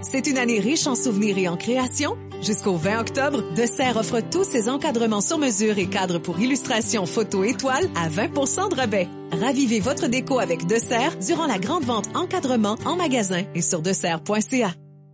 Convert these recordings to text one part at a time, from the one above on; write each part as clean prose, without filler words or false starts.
C'est une année riche en souvenirs et en créations. Jusqu'au 20 octobre, Desserts offre tous ses encadrements sur mesure et cadres pour illustration, photo et toile à 20% de rabais. Ravivez votre déco avec Desserts durant la grande vente encadrement en magasin et sur desserts.ca.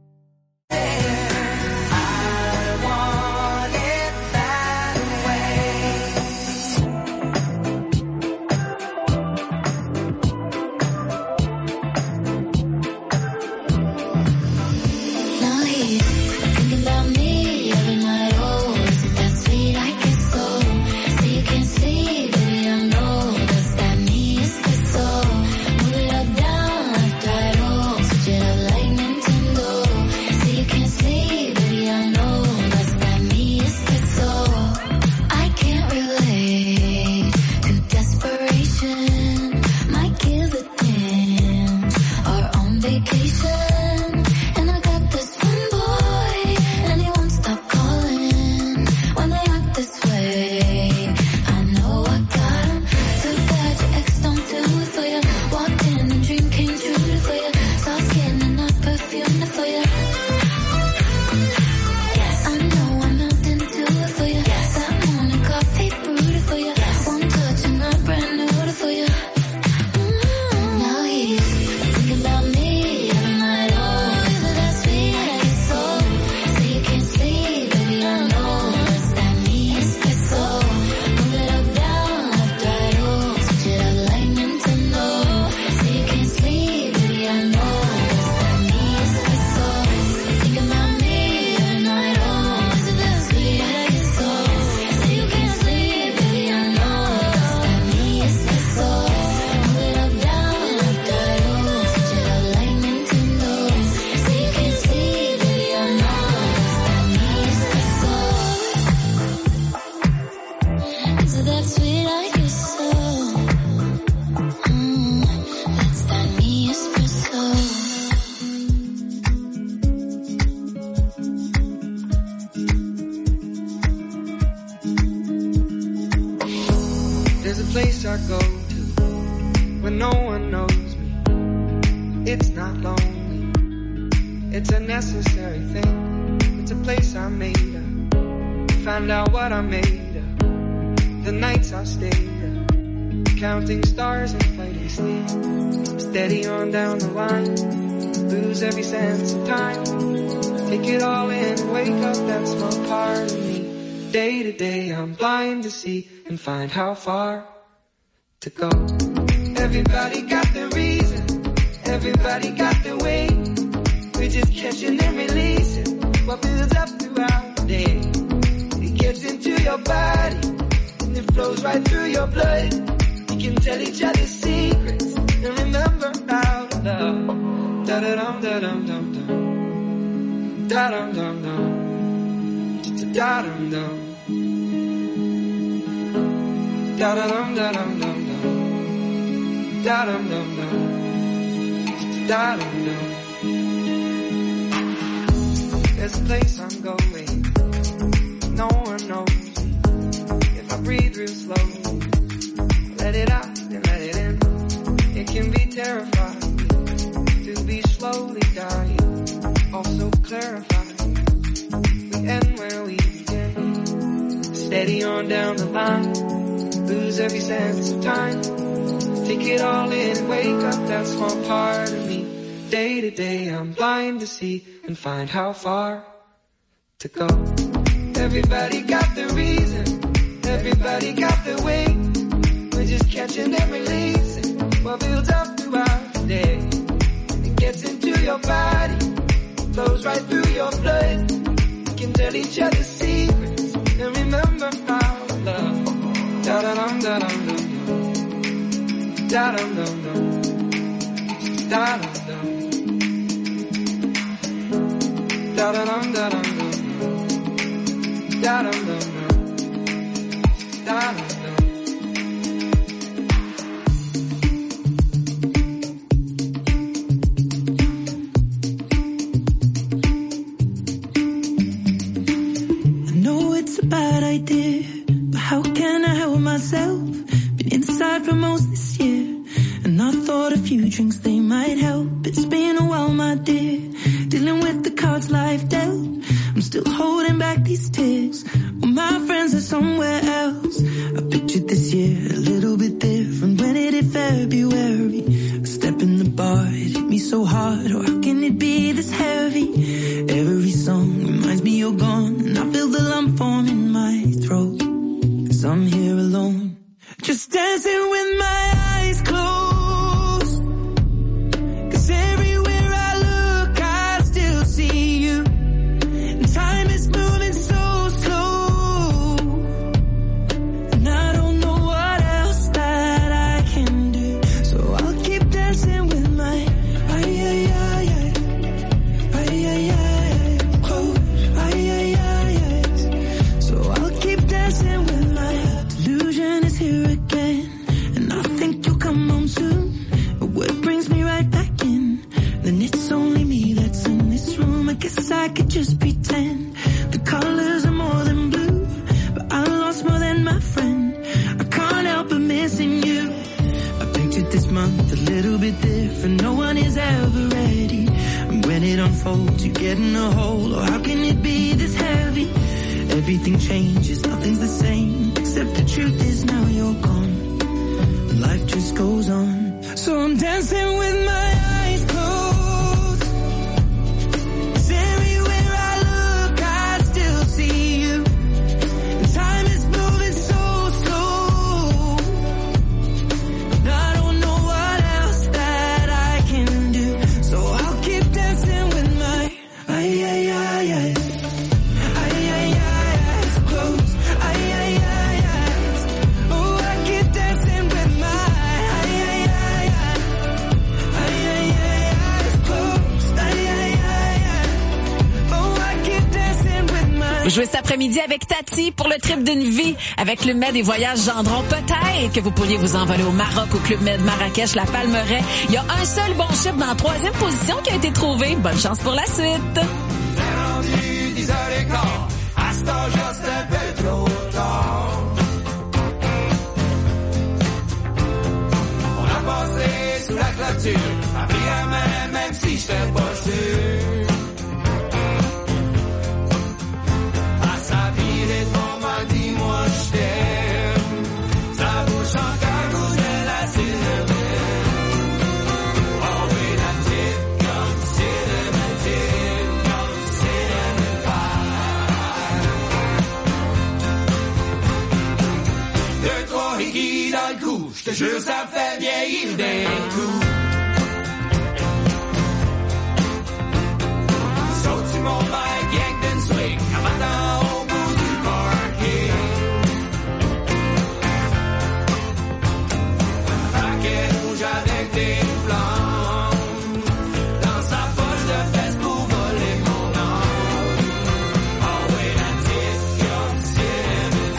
And find how far to go. Everybody got their reason, everybody got their way. We're just catching and releasing what builds up throughout the day. It gets into your body and it flows right through your blood. We can tell each other secrets and remember how to love. Da da dum da dum dum dum, da dum dum dum, da dum dum. Da da dum da dum dum dum, da dum dum dum, da dum dum. There's a place I'm going, no one knows me. If I breathe real slow, let it out and let it in. It can be terrifying to be slowly dying, also clarifying. We end where we begin, steady on down the line. Lose every sense of time. Take it all in and wake up that small part of me. Day to day I'm blind to see and find how far to go. Everybody got their reason, everybody got their way. We're just catching and releasing what builds up throughout the day. It gets into your body, flows right through your blood. We can tell each other secrets and remember how to love. Da da dum da dum dum, da dum dum dum, da dum dum, da da dum da dum dum, da dum dum dum, da dum dum. I know it's a bad idea. How can I help myself? Been inside for most this year, and I thought a few drinks they might help. It's been a while, my dear, dealing with the cards life dealt. I'm still holding back these tears. Well, my friends are somewhere else. I pictured this year a little bit different. When it hit February, a step in the bar, it hit me so hard. Oh, how can it be this heavy? Every song reminds me you're gone, and I feel the lump form in my throat. 'Cause I'm here alone, just dancing with my eyes closed. 'Cause everywhere I look, I still see you. And time is moving so slow. And I don't know what else that I can do. So I'll keep dancing with my close. So I'll keep dancing with my delusion is here again. And I think you'll come home soon. But what brings me right back in? Then it's only me that's in this room. I guess I could just pretend the colors are more than blue. But I lost more than my friend. I can't help but missing you. I pictured this month a little bit different. No one is ever ready. And when it unfolds, you get in a hole. Oh, how can it be this heavy? Everything changes, nothing's the same. Except the truth is now you're gone. Life just goes on. So I'm dancing with my eyes closed. 'Cause everywhere I look, I still see you. And time is moving so slow. And I don't know what else that I can do. So I'll keep dancing with my eyes closed. Oh, I keep dancing with my Jouez cet après-midi avec Tati pour le trip d'une vie avec Club Med et Voyages Gendron. Peut-être que vous pourriez vous envoler au Maroc au Club Med Marrakech, la Palmeraie. Il y a un seul bon chiffre dans la 3e position qui a été trouvé. Bonne chance pour la suite. Rendu 10h15, à ce temps juste un peu trop tard. On a passé sous la clôture, à pris la main même si j'étais pas sûr. Dis-moi je t'aime, sa bouche encore goût de la cinnamon. Oh oui, la petite comme cinnamon pie. 2, 3 hickeys dans le cou, je te jure ça me fait vieillir d'un coup. Saute sur mon bike, yank d'une swing, un matin au bout du parking. Avec des flammes dans sa poche de fesses pour voler mon âme. Oh oui, la petite comme cinnamon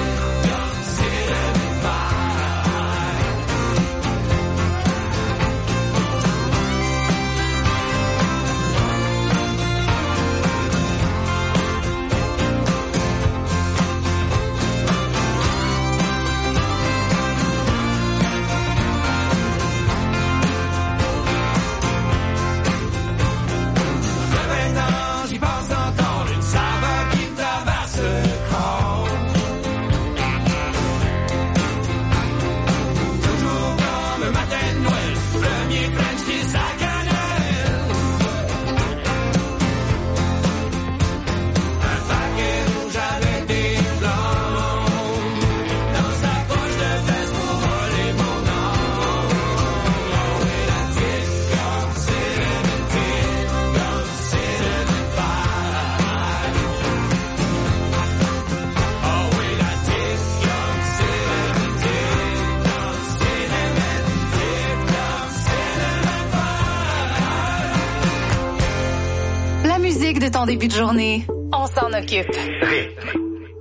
De ton début de journée, on s'en occupe. Rythme.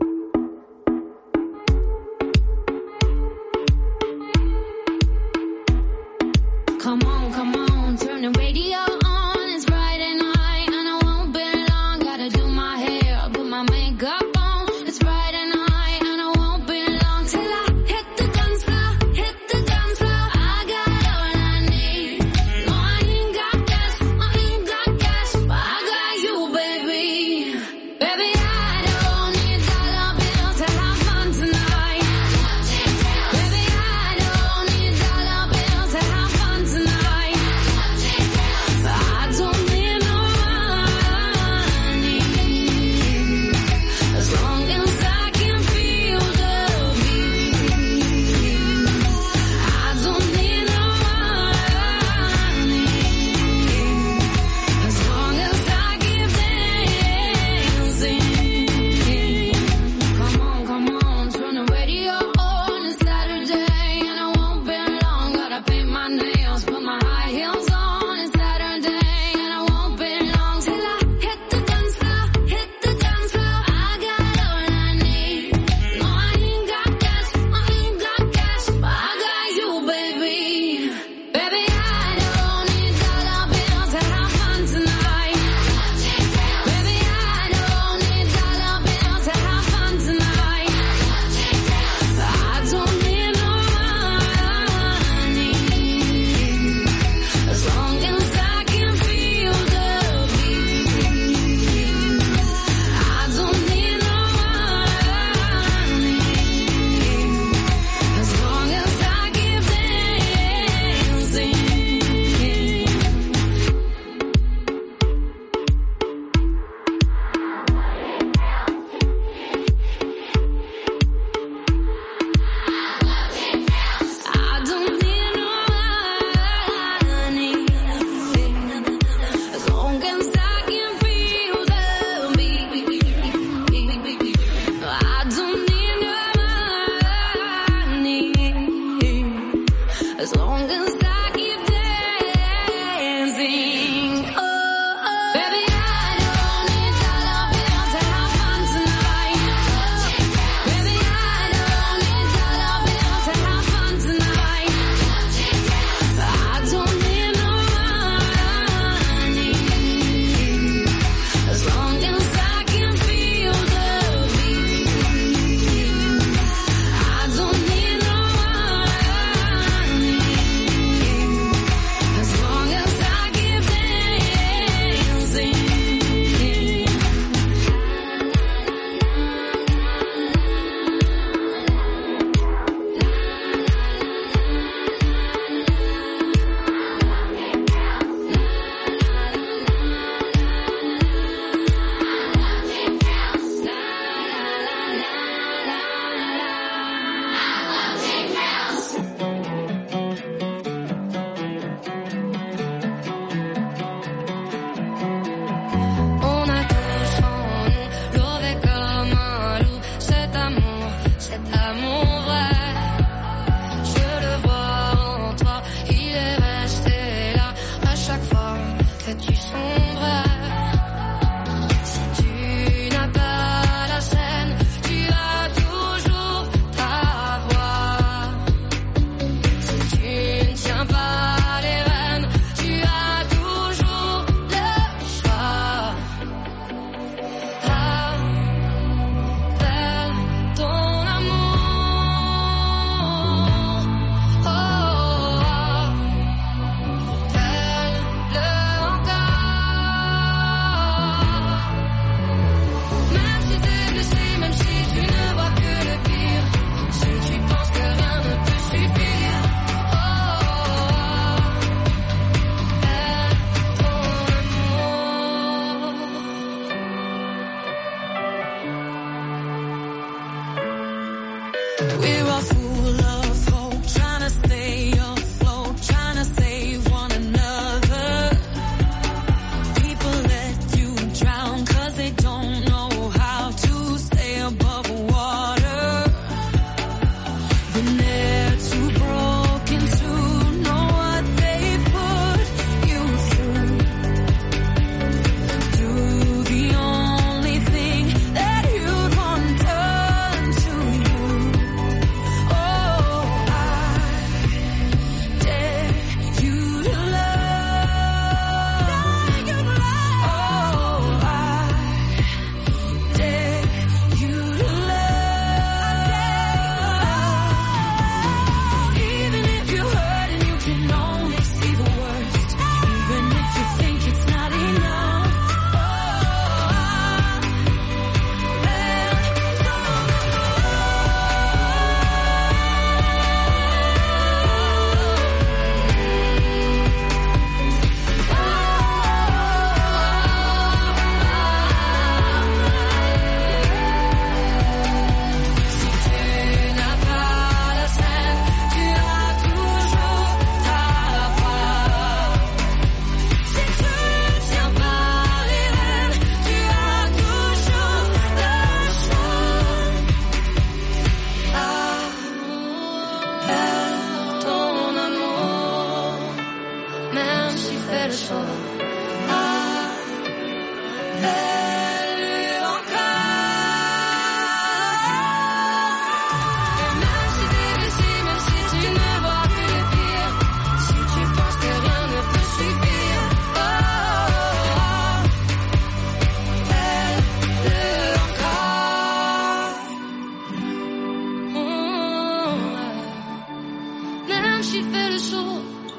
Come on, turn the radio on. It's Friday night and I won't be long. Gotta do my hair, put my makeup on. It's Friday night and I won't be long till I hit the dance floor, hit the dance floor. I got all I need. No, I ain't got gas, but I got you. We're all full of hope, trying to stay afloat, trying to save one another. People let you drown 'cause they don't know how to stay above water. Then they're too broken to know what they put you through. Do the only thing that you'd want done to you. Oh, I dare you to love. Oh, I dare you to love. Even if you're hurt and you can only see the worst, even if you think it's not enough. Oh, si tu n'as pas la scène, tu as toujours ta part. Si tu tiens pas les rênes, tu as toujours le choix. Perds ton amour, même si fait le saut. Appelle-le encore. Et même si t'es blessé, même si tu ne vois que le pire, si tu penses que rien ne peut suffire, oh, appelle-le encore. Même si fait le saut,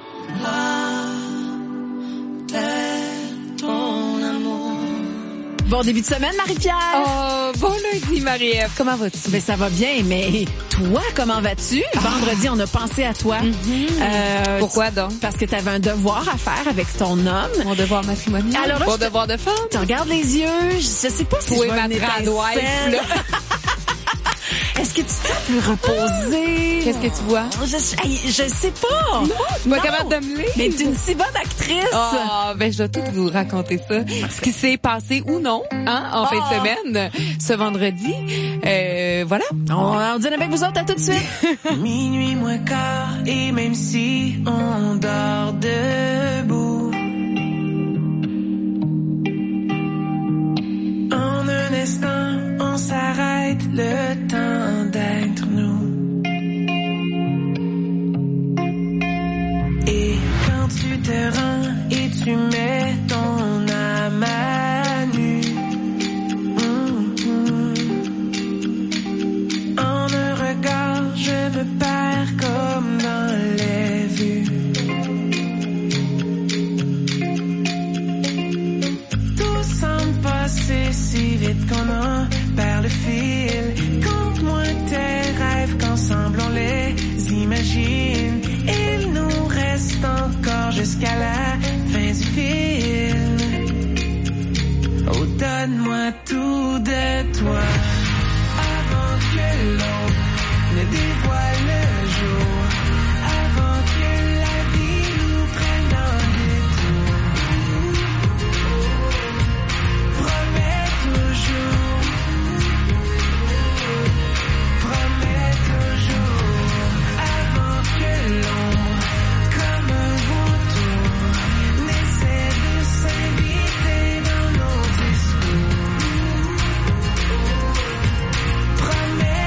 appelle ton amour. Bon début de semaine, Marie-Pierre. Oh, bon lundi, Marie-Ève. Comment vas-tu? Ben, ça va bien, mais toi, comment vas-tu? Vendredi, on a pensé à toi. Pourquoi donc? Parce que tu avais un devoir à faire avec ton homme. Mon devoir matrimonial. Alors là, Mon je te- devoir de femme. Tu regardes les yeux, je sais pas si Oui, je vois ma une brandwife, étincelle. là. Est-ce que tu te sens plus reposée? Qu'est-ce que tu vois? Je sais pas. Tu m'as Non. capable de me lire. Mais t'es une si bonne actrice. Ah, ben je dois tout vous raconter ça. Ce qui s'est passé ou non, hein, en fin de semaine, ce vendredi. Voilà. On dîne avec vous autres, à tout de suite. Minuit moins quart, et même si on dort debout, en un instant, on s'arrête, le temps d'être nous. Et quand tu te rends et tu mets ton âme à nu, en un regard, je me perds comme dans les vues. Tout semble passer si vite qu'on en perd le fil. Conte-moi tes rêves qu'ensemble on les imagine. Il nous reste encore jusqu'à la fin du film. Oh, donne-moi tout de toi avant que l'ombre ne dévoile le jour, avant que la vie nous prenne dans le détour. Promets toujours avant que l'ombre, comme un vautour, n'essaie de s'inviter dans nos discours. Promets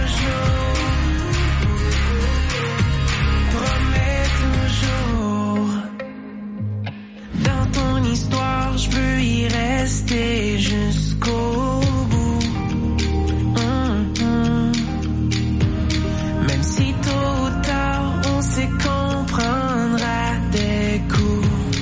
toujours. Dans ton histoire, je veux y rester jusqu'au bout. Même si tôt ou tard, on sait comprendre à des coups.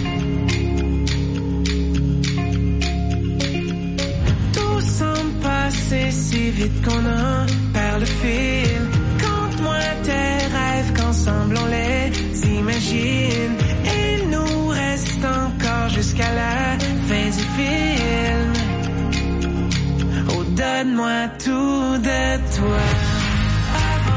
Tout semble passer si vite qu'on en perd le fil. Conte-moi tes rêves qu'ensemble on les imagine. Il nous reste encore jusqu'à la fin du film. Oh, donne-moi tout de toi.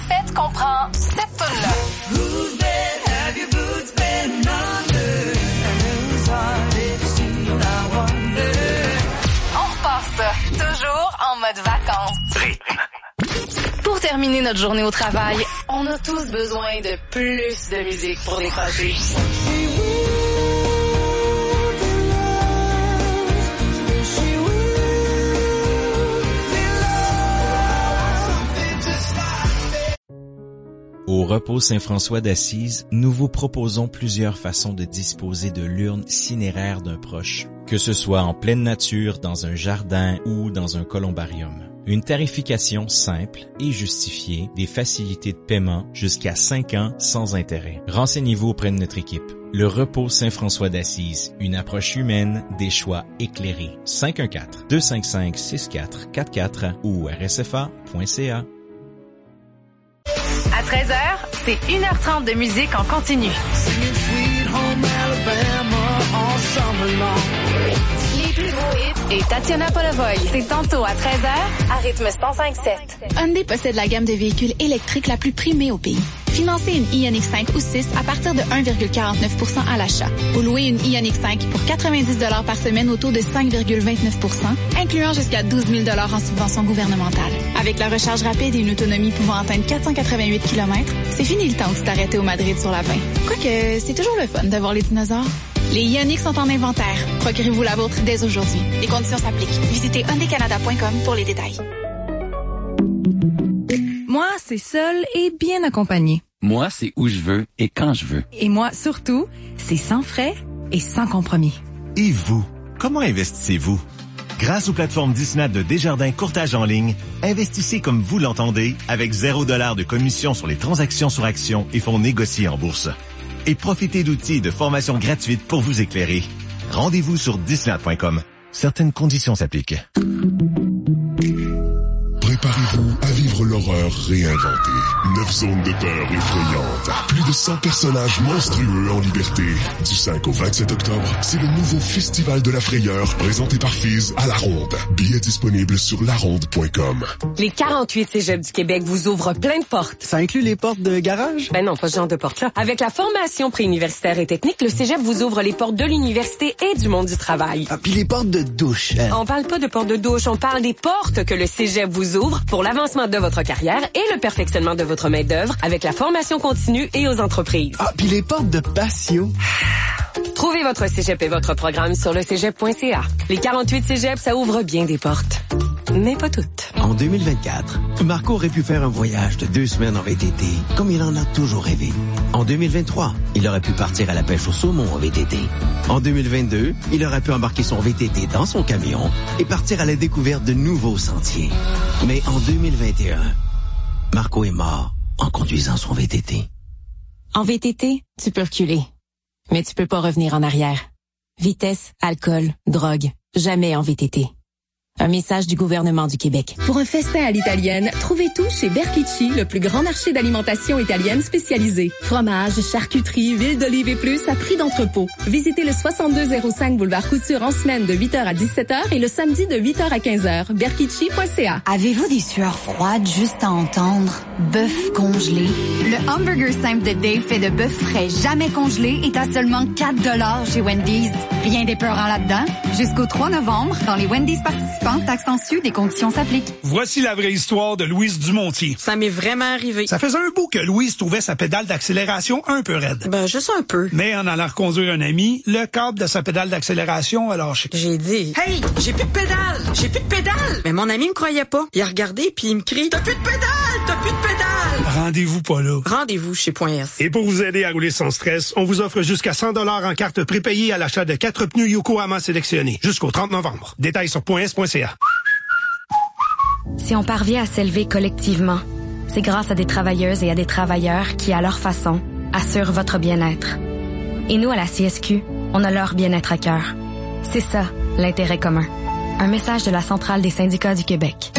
répète comprend cette tune-là. Whose bed have your boots been under? And whose heart did you steal, I wonder? On repart ça, toujours en mode vacances. Pour terminer notre journée au travail, on a tous besoin de plus de musique pour décrocher. Au repos Saint-François d'Assise, nous vous proposons plusieurs façons de disposer de l'urne cinéraire d'un proche, que ce soit en pleine nature, dans un jardin ou dans un columbarium. Une tarification simple et justifiée, des facilités de paiement jusqu'à 5 ans sans intérêt. Renseignez-vous auprès de notre équipe. Le repos Saint-François d'Assise, une approche humaine, des choix éclairés. 514-255-6444 ou rsfa.ca. À 13h, c'est 1h30 de musique en continu. Les plus beaux hits et Tatiana Polovoy. C'est tantôt à 13h à rythme 105.7. Hyundai possède la gamme de véhicules électriques la plus primée au pays. Financez une Ioniq 5 ou 6 à partir de 1,49% à l'achat. Ou louez une Ioniq 5 pour 90 $ par semaine au taux de 5,29%, incluant jusqu'à 12 000 $ en subvention gouvernementale. Avec la recharge rapide et une autonomie pouvant atteindre 488 km, c'est fini le temps de t'arrêter au Madrid sur la 20. Quoique, c'est toujours le fun de voir les dinosaures. Les Ioniq sont en inventaire. Procurez-vous la vôtre dès aujourd'hui. Les conditions s'appliquent. Visitez hyundaicanada.com pour les détails. Moi, c'est seul et bien accompagné. Moi, c'est où je veux et quand je veux. Et moi, surtout, c'est sans frais et sans compromis. Et vous, comment investissez-vous? Grâce aux plateformes Disney de Desjardins Courtage en ligne, investissez comme vous l'entendez avec 0 $ de commission sur les transactions sur actions et fonds négociés en bourse. Et profitez d'outils et de formations gratuites pour vous éclairer. Rendez-vous sur disney.com. Certaines conditions s'appliquent. Préparez-vous à vivre l'horreur réinventée. 9 zones de peur effrayantes. Plus de 100 personnages monstrueux en liberté. Du 5 au 27 octobre, c'est le nouveau Festival de la Frayeur présenté par Fizz à La Ronde. Billets disponibles sur laronde.com. Les 48 cégeps du Québec vous ouvrent plein de portes. Ça inclut les portes de garage? Ben non, pas ce genre de portes-là. Avec la formation préuniversitaire et technique, le cégep vous ouvre les portes de l'université et du monde du travail. Ah, puis les portes de douche. On parle pas de portes de douche, on parle des portes que le cégep vous ouvre pour l'avancement de votre carrière et le perfectionnement de votre main-d'œuvre avec la formation continue et aux entreprises. Ah, puis les portes de patio. Trouvez votre cégep et votre programme sur le cégep.ca. Les 48 cégeps, ça ouvre bien des portes. Mais pas toutes. En 2024, Marco aurait pu faire un voyage de 2 semaines en VTT, comme il en a toujours rêvé. En 2023, il aurait pu partir à la pêche au saumon en VTT. En 2022, il aurait pu embarquer son VTT dans son camion et partir à la découverte de nouveaux sentiers. Mais en 2021, Marco est mort en conduisant son VTT. En VTT, tu peux reculer, mais tu peux pas revenir en arrière. Vitesse, alcool, drogue, jamais en VTT. Un message du gouvernement du Québec. Pour un festin à l'italienne, trouvez tout chez Berchicci, le plus grand marché d'alimentation italienne spécialisé. Fromage, charcuterie, huile d'olive et plus à prix d'entrepôt. Visitez le 6205 boulevard Couture en semaine de 8h à 17h et le samedi de 8h à 15h. Berchicci.ca. Avez-vous des sueurs froides juste à entendre? Bœuf congelé. Le hamburger simple de Dave fait de bœuf frais jamais congelé est à seulement 4 $ chez Wendy's. Rien d'épeurant là-dedans. Jusqu'au 3 novembre, dans les Wendy's participants, taxes en sus, des conditions s'appliquent. Voici la vraie histoire de Louise Dumontier. Ça m'est vraiment arrivé. Ça faisait un bout que Louise trouvait sa pédale d'accélération un peu raide. Ben, juste un peu. Mais en allant reconduire un ami, le câble de sa pédale d'accélération a lâché. J'ai dit, hey, j'ai plus de pédale! J'ai plus de pédale! Mais mon ami me croyait pas. Il a regardé puis il me crie, t'as plus de pédale! T'as plus de pédale! Rendez-vous pas là. Rendez-vous chez .s. Et pour vous aider à rouler sans stress, on vous offre jusqu'à 100 $ en carte prépayée à l'achat de 4 pneus Yokohama sélectionnés jusqu'au 30 novembre. Détails sur .s.ca. Si on parvient à s'élever collectivement, c'est grâce à des travailleuses et à des travailleurs qui, à leur façon, assurent votre bien-être. Et nous, à la CSQ, on a leur bien-être à cœur. C'est ça, l'intérêt commun. Un message de la Centrale des syndicats du Québec.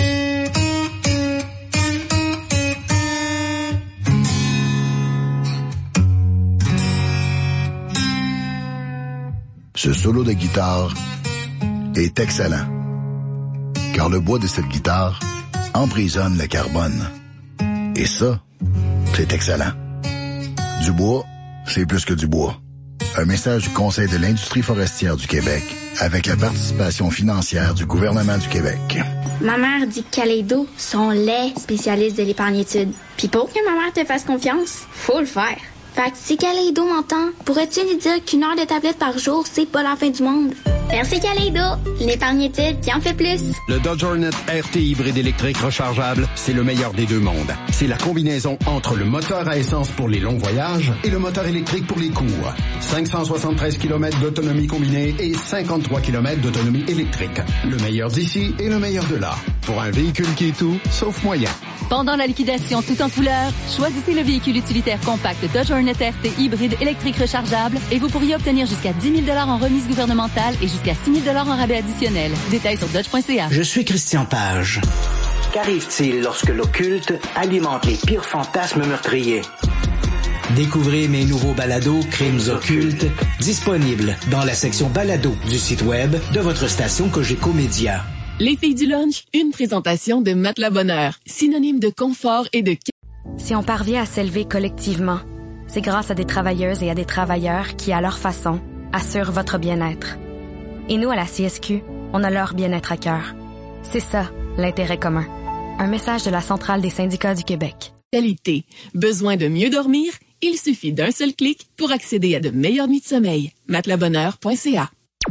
Ce solo de guitare est excellent, car le bois de cette guitare emprisonne le carbone. Et ça, c'est excellent. Du bois, c'est plus que du bois. Un message du Conseil de l'industrie forestière du Québec avec la participation financière du gouvernement du Québec. Ma mère dit que Kaleido sont les spécialistes de l'épargne-études. Puis pour que ma mère te fasse confiance, faut le faire. Fait que si Kaleido m'entend, pourrais-tu lui dire qu'1 heure de tablette par jour, c'est pas la fin du monde? Merci Kaleido, l'épargne-études qui en fait plus. Le Dodge Hornet RT hybride électrique rechargeable, c'est le meilleur des deux mondes. C'est la combinaison entre le moteur à essence pour les longs voyages et le moteur électrique pour les courts. 573 km d'autonomie combinée et 53 km d'autonomie électrique. Le meilleur d'ici et le meilleur de là. Pour un véhicule qui est tout, sauf moyen. Pendant la liquidation tout en couleur, choisissez le véhicule utilitaire compact Dodge Hornet RT hybride électrique rechargeable et vous pourriez obtenir jusqu'à 10 000 en remise gouvernementale et jusqu'à 6 000 en rabais additionnel. Détails sur dodge.ca. Je suis Christian Page. Qu'arrive-t-il lorsque l'occulte alimente les pires fantasmes meurtriers? Découvrez mes nouveaux balados Crimes occultes, disponibles dans la section balado du site web de votre station Cogeco Média. Les filles du lunch, une présentation de Matelas Bonheur, synonyme de confort et de... Si on parvient à s'élever collectivement, c'est grâce à des travailleuses et à des travailleurs qui, à leur façon, assurent votre bien-être. Et nous, à la CSQ, on a leur bien-être à cœur. C'est ça, l'intérêt commun. Un message de la Centrale des syndicats du Québec. Qualité. Besoin de mieux dormir? Il suffit d'un seul clic pour accéder à de meilleures nuits de sommeil. Matelasbonheur.ca.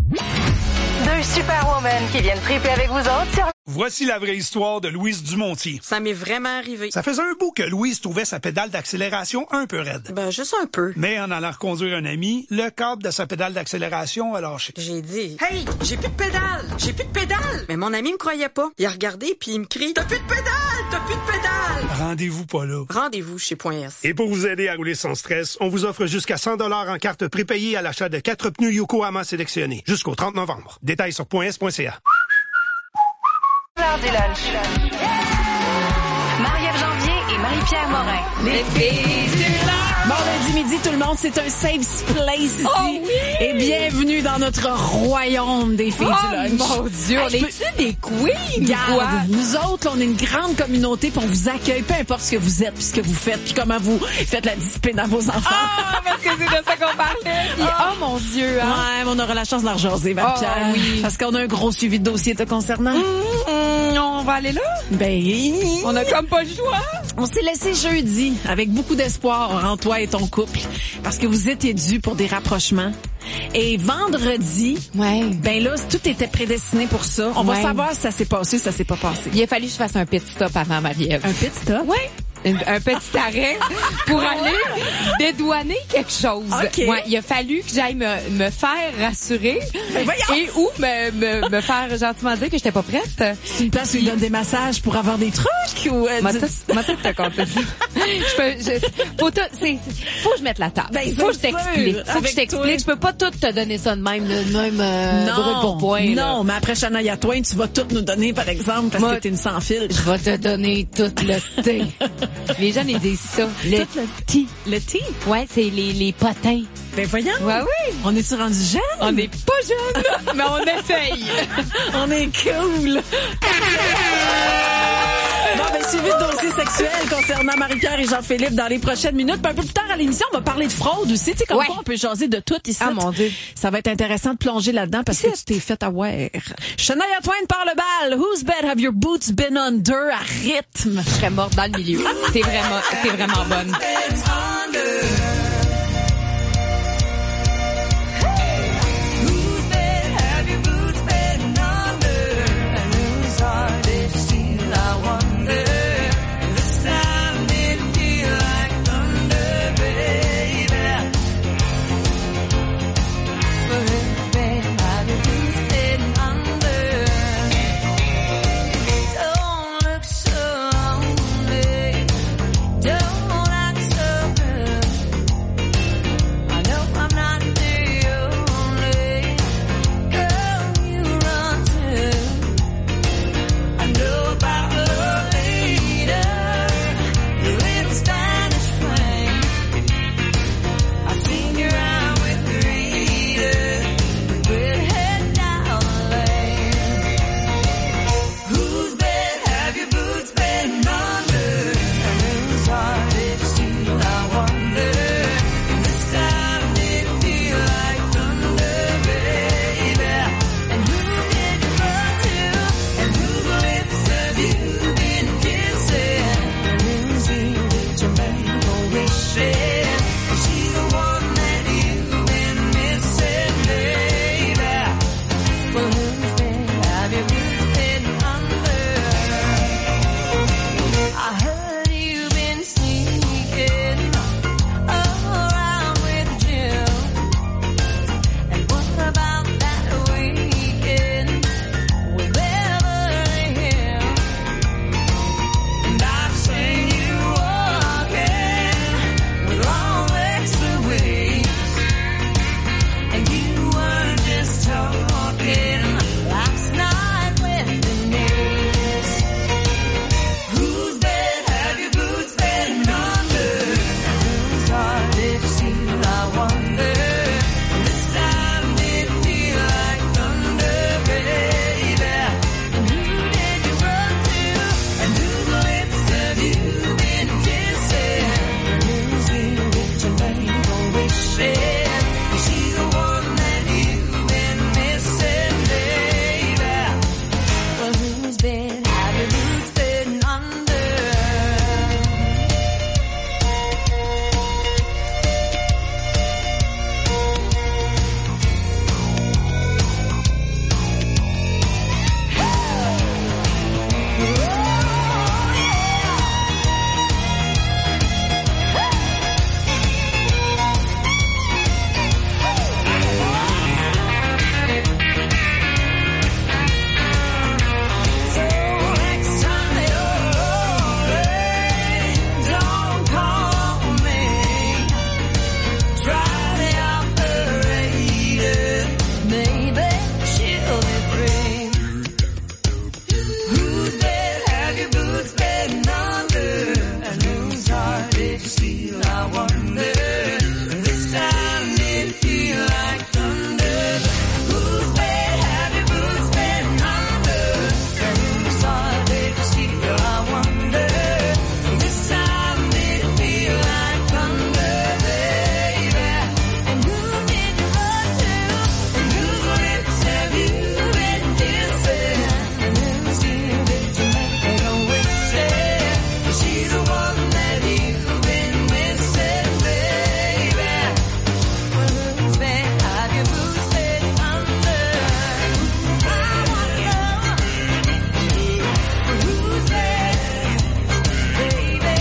Deux superwomen qui viennent triper avec vous autres sur... Voici la vraie histoire de Louise Dumontier. Ça m'est vraiment arrivé. Ça faisait un bout que Louise trouvait sa pédale d'accélération un peu raide. Ben, juste un peu. Mais en allant reconduire un ami, le câble de sa pédale d'accélération a lâché. J'ai dit, « Hey, j'ai plus de pédale! J'ai plus de pédale! » Mais mon ami me croyait pas. Il a regardé puis il me crie, « T'as plus de pédale! T'as plus de pédale! » Rendez-vous pas là. Rendez-vous chez .s. Et pour vous aider à rouler sans stress, on vous offre jusqu'à 100 en carte prépayée à l'achat de 4 pneus Yokohama sélectionnés jusqu'au 30 novembre. Détails sur .s.ca. L'heure du lunch. Marie-Ève Janvier et Marie-Pierre Morin. Les filles du lunch. Bon lundi midi tout le monde, c'est un safe place ici. Oh oui! Et bienvenue dans notre royaume des filles du lunch. Mon Dieu, on est-tu des queens? Garde, nous autres, là, on est une grande communauté puis on vous accueille, peu importe ce que vous êtes puis ce que vous faites puis comment vous faites la discipline à vos enfants. Ah, parce que c'est de ça qu'on parlait. Puis, oh mon Dieu, hein? Ouais, mais on aura la chance de la rejaser, Marie-Pierre. Oh, oui. Parce qu'on a un gros suivi de dossier te concernant. On va aller là? Ben, on a comme pas le choix. On s'est laissé jeudi avec beaucoup d'espoir en toi et ton couple parce que vous étiez dû pour des rapprochements. Et vendredi, ben là, tout était prédestiné pour ça. On va savoir si ça s'est passé ou ça s'est pas passé. Il a fallu que je fasse un pit stop avant Marie-Ève. Un pit stop? Oui. Un petit arrêt pour aller dédouaner quelque chose. Okay. Ouais, il a fallu que j'aille me faire rassurer et ou me faire gentiment dire que j'étais pas prête. C'est une place où il donne des massages pour avoir des trucs ou m'a tout te compter. Faut que je mette la table. Ben, faut que je t'explique. Faut que je t'explique. Je peux pas tout te donner ça de même brûle pour point. Non, mais après Shania Twain, tu vas tout nous donner par exemple parce que t'es une sans fil. Je vais te donner tout le thé. Les gens, ils disent ça. Le tea. Le tea? Ouais, c'est les potins. Ben voyons. Ouais, oui. On est-tu rendu jeune? On n'est pas jeune, mais on essaye. On est cool. Bon, ben, suivi de dossiers sexuels concernant Marie-Pierre et Jean-Philippe dans les prochaines minutes. Puis un peu plus tard à l'émission, on va parler de fraude aussi. Tu sais, comme quoi on peut jaser de tout ici. Ah, mon Dieu. Ça va être intéressant de plonger là-dedans parce que tu t'es fait avoir. Shania Twain par le bal. Whose bed have your boots been under? À rythme. Je serais morte dans le milieu. T'es vraiment bonne. Don't act so feel, I wonder. This time it feel like thunder. Whose bed have your boots been under? And whose heart did you steal, I wonder. This time it feel like thunder, baby. And who did you run to? And whose lips have you been kissing? And whose ear did you make a wish in? She's the one that you've been missing, baby. Whose bed have your boots been under? I wanna know whose bed, baby.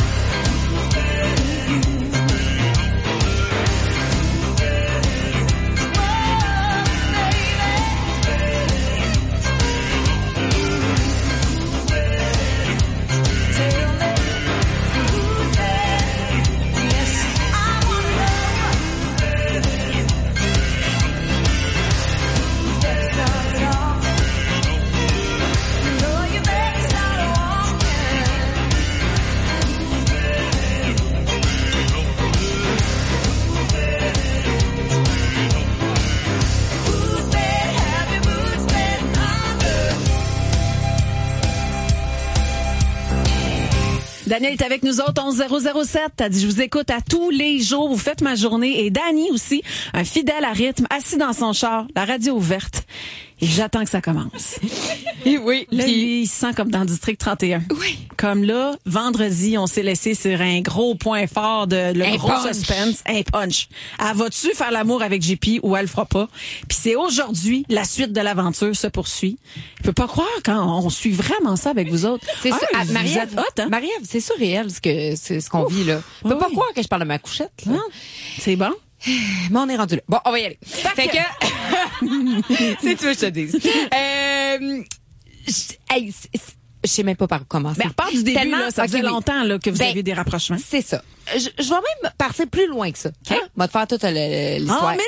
Daniel est avec nous autres, 11007. T'as dit, je vous écoute à tous les jours. Vous faites ma journée. Et Danny aussi, un fidèle à rythme, assis dans son char, la radio ouverte. Et j'attends que ça commence. Et oui. Là, il se sent comme dans le District 31. Oui. Comme là, vendredi, on s'est laissé sur un gros point fort de le gros punch. suspense, un punch. Elle va-tu faire l'amour avec JP ou elle le fera pas? Puis c'est aujourd'hui, la suite de l'aventure se poursuit. Je peux pas croire quand on suit vraiment ça avec vous autres. C'est ça. Vous Marie-Ève, êtes hot, hein? Marie-Ève, c'est surréel ce qu'on vit là. Je peux pas croire que je parle de ma couchette. Là. Non. C'est bon? Mais on est rendu là. Bon, on va y aller. Fait que... c'est tu veux que je te dise. Je sais même pas par où commencer. Ben, à part du début, Tellement, là, ça faisait longtemps là, que vous avez des rapprochements. C'est ça. Je vais même partir plus loin que ça. Hein? On va te faire toute l'histoire. En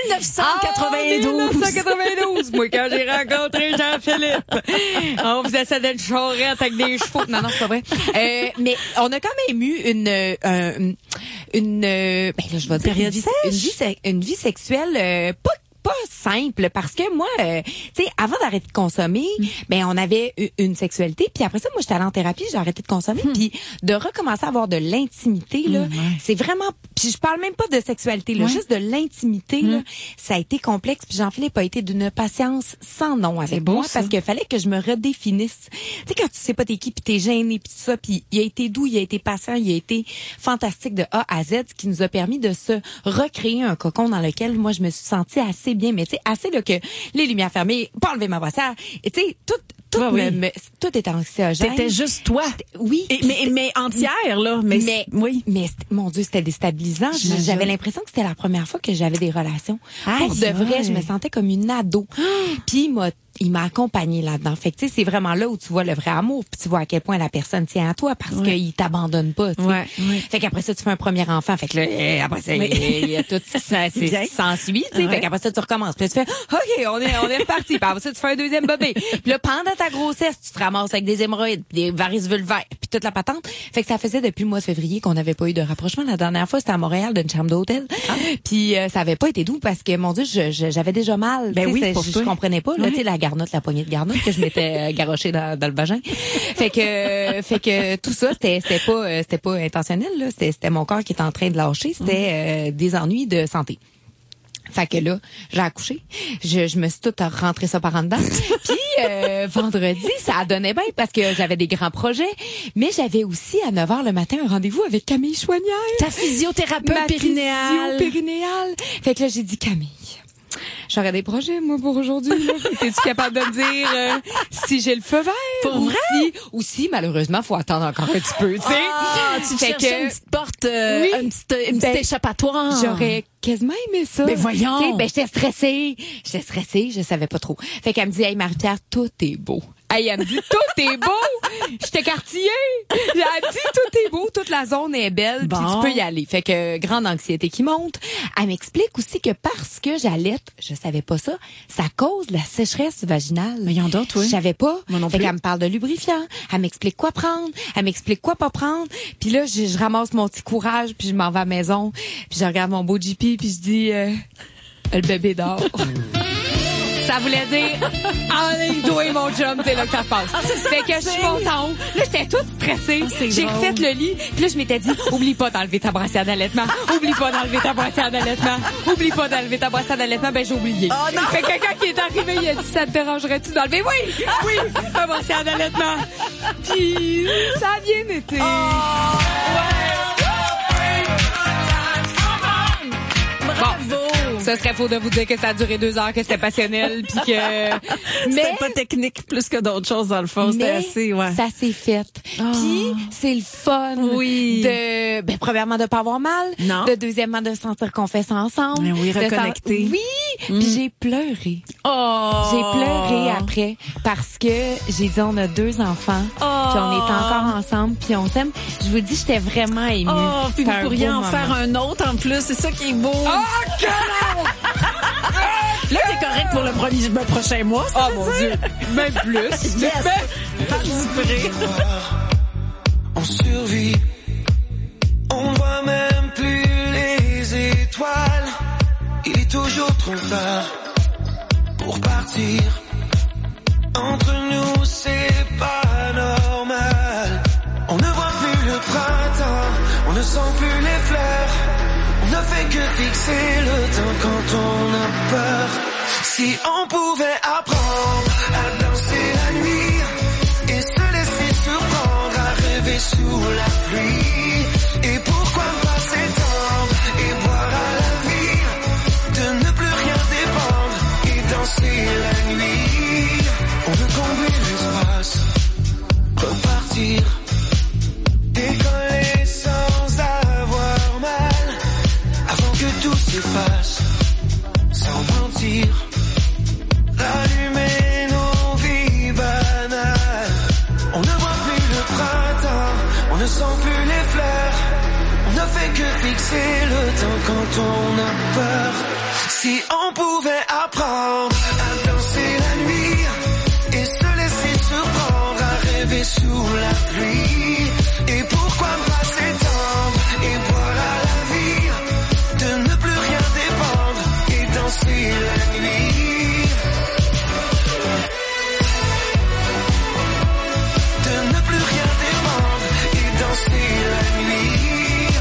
1992. 1992, moi, quand j'ai rencontré Jean-Philippe. On faisait ça d'une charrette avec des chevaux. Non, c'est pas vrai. Mais on a quand même eu ben là, je vais dire, une vie sexuelle pas simple parce que moi tu sais avant d'arrêter de consommer ben on avait une sexualité puis après ça moi j'étais allée en thérapie, j'ai arrêté de consommer puis de recommencer à avoir de l'intimité là, c'est vraiment puis je parle même pas de sexualité là, juste de l'intimité là, ça a été complexe puis Jean-Philippe a été d'une patience sans nom avec moi parce qu'il fallait que je me redéfinisse. Tu sais quand tu sais pas t'es qui puis t'es gêné puis tout ça puis il a été doux, il a été patient, il a été fantastique de A à Z, ce qui nous a permis de se recréer un cocon dans lequel moi je me suis sentie assez bien, mais tu sais assez là que les lumières fermées, pas enlever ma brassière et tu sais tout était anxiogène. C'était juste toi. Oui. Mais entière, là. Mais mon Dieu, c'était déstabilisant. J'avais l'impression que c'était la première fois que j'avais des relations. Pour de vrai, je me sentais comme une ado. Puis il m'a accompagnée là-dedans. Fait que tu sais, c'est vraiment là où tu vois le vrai amour, puis tu vois à quel point la personne tient à toi parce qu'il t'abandonne pas, tu sais. Fait qu'après ça tu fais un premier enfant, fait que là après ça il y a tout ça s'ensuit, tu sais. Fait qu'après ça tu recommences. Puis tu fais OK, on est reparti. Puis après ça tu fais un deuxième bébé. Puis là pendant ta grossesse, tu te ramasses avec des hémorroïdes, des varices vulvaires, puis toute la patente. Fait que ça faisait depuis le mois de février qu'on n'avait pas eu de rapprochement. La dernière fois, c'était à Montréal d'une chambre d'hôtel. Puis ça avait pas été doux parce que mon Dieu, j'avais déjà mal. Ben oui, je comprenais pas là, tu sais la poignée de garnotte que je m'étais garochée dans le vagin. Fait que tout ça c'était pas intentionnel là, c'était mon corps qui était en train de lâcher, c'était des ennuis de santé. Fait que là, j'ai accouché. Je me suis toute rentrée ça par en dedans. Puis vendredi, ça donnait bien parce que j'avais des grands projets. Mais j'avais aussi à 9h le matin un rendez-vous avec Camille Chouanière. Ta physiothérapeute périnéale. Fait que là, j'ai dit Camille, j'aurais des projets, moi, pour aujourd'hui. T'es-tu capable de me dire si j'ai le feu vert? Pour vrai? Ou si, malheureusement, faut attendre encore un petit peu, tu sais. Tu cherchais une petite porte, une petite échappatoire. J'aurais quasiment aimé ça. Mais voyons! J'étais stressée, je savais pas trop. Fait qu'elle me dit, hey, Marie-Pierre, tout est beau. Hey, elle me dit, tout est beau. J'étais quartier. Elle me dit, tout est beau. Toute la zone est belle. Puis tu peux y aller. Fait que, grande anxiété qui monte. Elle m'explique aussi que parce que j'allaite, je savais pas ça cause la sécheresse vaginale. Mais il y en a d'autres, oui. Je savais pas. Moi non fait plus. qu'elle me parle de lubrifiant. Elle m'explique quoi prendre. Elle m'explique quoi pas prendre. Puis là, je ramasse mon petit courage puis je m'en vais à la maison. Puis je regarde mon beau JP puis je dis, le bébé dort. Ça voulait dire, toi et mon chum, c'est là que ça se passe. Fait que je suis montée en haut. Là, j'étais toute stressée. J'ai refait le lit. Puis là, je m'étais dit, oublie pas d'enlever ta brassière d'allaitement. Oublie pas d'enlever ta brassière d'allaitement. Oublie pas d'enlever ta brassière d'allaitement. Ben, j'ai oublié. Oh, non. Fait que quelqu'un qui est arrivé, il a dit, ça te dérangerait-tu d'enlever? Oui, ma brassière d'allaitement. Puis, ça a bien été. Bravo! Ce serait faux de vous dire que ça a duré 2 heures, que c'était passionnel, puis que... C'était pas technique plus que d'autres choses dans le fond. C'était assez, ouais. Ça s'est fait. Puis c'est le fun de, ben, premièrement, de pas avoir mal. Non. De deuxièmement, de sentir qu'on fait ça ensemble. Mais oui, reconnecter. Oui! Puis j'ai pleuré. J'ai pleuré après parce que j'ai dit on a 2 enfants, puis on est encore ensemble, puis on s'aime. Je vous dis, j'étais vraiment émue. Puis vous pourriez en faire un autre en plus, c'est ça qui est beau. Là, t'es correct pour le prochain mois. Oh mon Dieu, même plus. Yes. On survit, on voit même plus les étoiles. Il est toujours trop tard pour partir. Entre nous, c'est pas normal. On ne voit plus le printemps, on ne sent plus les fleurs. On ne fait que fixer le temps quand on a peur. Si on pouvait apprendre à danser la nuit et se laisser surprendre à rêver sous la pluie. Et pourquoi pas s'étendre et boire à la vie, de ne plus rien dépendre et danser la nuit. On veut combler l'espace, repartir, décoller sans avoir mal, avant que tout s'efface, sans mentir, rallumer nos vies banales. On ne voit plus le printemps, on ne sent plus les fleurs, on ne fait que fixer le temps quand on a peur. Si on pouvait apprendre à danser la nuit et se laisser surprendre à rêver sous la pluie. Et pourquoi pas s'étendre et boire à la vie, de ne plus rien dépendre et danser la nuit. De ne plus rien dépendre et danser la nuit.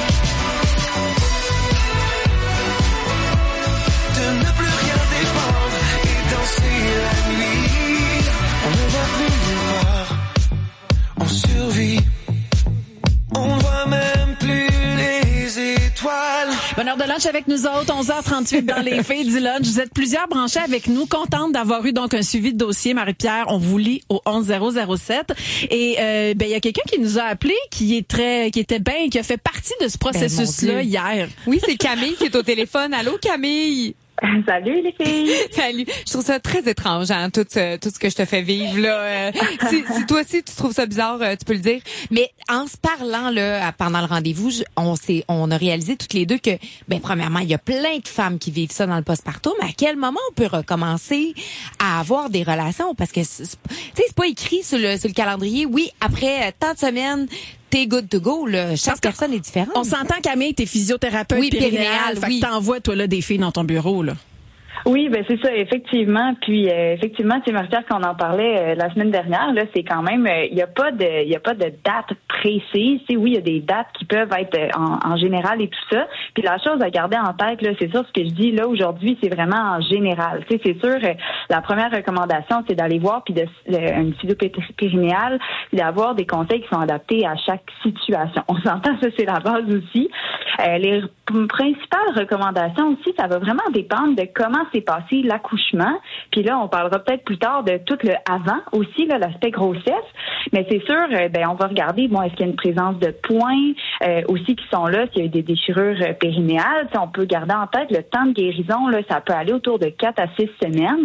De ne plus rien dépendre et danser la nuit. On ne voit plus nulle part, on survit, on voit même plus les étoiles. Bonne heure de lunch avec nous autres, 11h38 dans les filles du lunch. Vous êtes plusieurs branchés avec nous, contente d'avoir eu donc un suivi de dossier. Marie-Pierre, on vous lit au 11007. Et ben il y a quelqu'un qui nous a appelé, qui était bien, qui a fait partie de ce processus-là hier. Oui, c'est Camille qui est au téléphone. Allô, Camille? Salut les filles. Salut. Je trouve ça très étrange, hein, tout ce que je te fais vivre là. Si toi aussi tu trouves ça bizarre, tu peux le dire. Mais en se parlant là pendant le rendez-vous, on a réalisé toutes les deux que, ben premièrement, il y a plein de femmes qui vivent ça dans le postpartum. Mais à quel moment on peut recommencer à avoir des relations? Parce que c'est pas écrit sur le calendrier. Oui, après tant de semaines, t'es good to go, là. Chaque personne est différente. On s'entend, Camille, t'es physiothérapeute périnéale. Fait que t'envoies, toi, là, des filles dans ton bureau, là. Oui, ben c'est ça, effectivement. Puis effectivement, c'est Marie-Pierre qu'on en parlait la semaine dernière. Là, c'est quand même, il y a pas de date précise. Tu sais, oui, il y a des dates qui peuvent être en général et tout ça. Puis la chose à garder en tête, là, c'est sûr, ce que je dis là aujourd'hui, c'est vraiment en général. Tu sais, c'est sûr, la première recommandation, c'est d'aller voir puis une physio-périnéale, puis d'avoir des conseils qui sont adaptés à chaque situation. On s'entend, ça c'est la base aussi. Les principales recommandations aussi, ça va vraiment dépendre de comment s'est passé l'accouchement. Puis là, on parlera peut-être plus tard de tout le avant aussi, là, l'aspect grossesse. Mais c'est sûr, ben on va regarder, bon, est-ce qu'il y a une présence de points aussi qui sont là, s'il y a eu des déchirures périnéales. On peut garder en tête le temps de guérison, là, ça peut aller autour de 4 à 6 semaines.